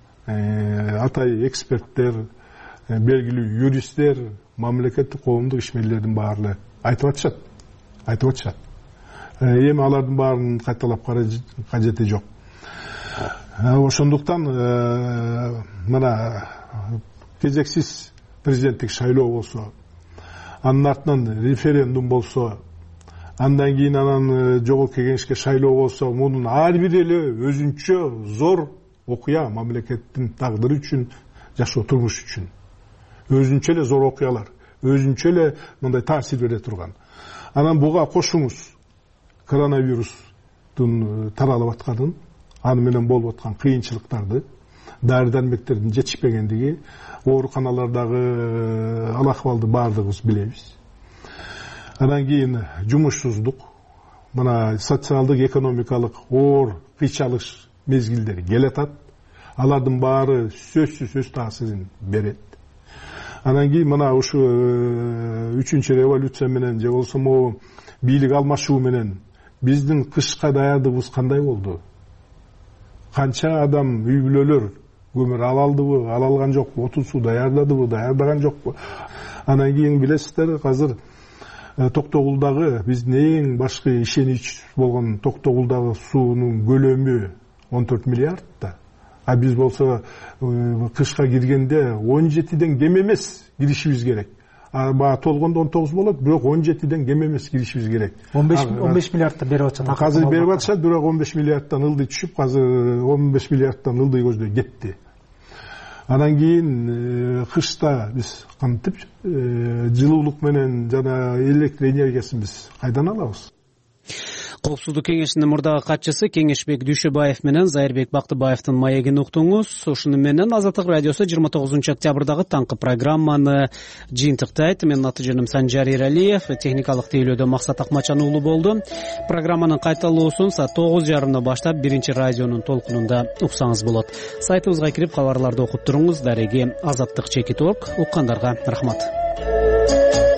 атай эксперттер, белгилүү юристтер, мамлекеттик коомдук ишмерлердин баары айтып атышат. Айтып атышат. Эми алардын баарын кайталап кажети жок. Ошондуктан мына кезексиз президенттик шайлоо болсо, анын артынан референдум болсо, андан кийин анан жогорку кеңешке шайлоо болсо, мунун ар бири эле өзүнчө зор окуя мамлекеттин тагдыры үчүн, жашоо турмуш үчүн. Өзүнчө эле зор окуялар, өзүнчө эле мындай таасир бере турган. Анан буга кошуңуз коронавирустун таралып атканын, аны менен болуп аткан кыйынчылыктарды, дары дармектердин жетишпегендиги, ооруканалардагы ал акыбалды баардыгыбыз билебиз. Анан кийин жумушсуздук, мына социалдык, экономикалык оор кыйчалыш мезгилдери келатат. Алардын баары сөзсүз өз таасирин берет. Анан кийин мына ушу үчүнчү революция менен же болсо могу бийлик алмашуу менен биздин кышка даярдыгыбыз кандай болду? Канча адам үй бүлөлөр көмүр ала алдыбы, ала алган жокпу, отун суу даярдадыбы, даярдаган жокпу? Анан кийин билесиздер, азыр Токтогулдагы биздин эң башкы ишенич болгон Токтогулдагы суунун көлөмү он төрт миллиард да. А биз болсо кышка киргенде он жетиден кем эмес киришибиз керек. А баа толгондо он тогуз болот, бирок он жетиден кем эмес киришибиз керек. он беш миллиардты берип атышат. Азыр берип атышат, бирок он беш миллиардтан ылдый түшүп, азыр он беш миллиардтан ылдый көздөй кетти. Анан кийин кышта биз кантип жылуулук менен жана электр энергиясын биз кайдан алабыз? Коопсуздук кеңешинин мурдагы катчысы Кеңешбек Дүйшөбаев менен Зайырбек Бактыбаевдин маегин уктуңуз. Ушуну менен Азаттык радиосу жыйырма тогузунчу октябрдагы таңкы программаны жыйынтыктайт. Менин аты жөнүм Санжар Эралиев, техникалык тейлөөдө Максат Акмачан уулу болду. Программанын кайталуусун саат тогуз жарымдан баштап биринчи радионун толкунунда уксаңыз болот. Сайтыбызга кирип кабарларды окуп туруңуз. Дареги Азаттык чекит орг. Уккандарга рахмат.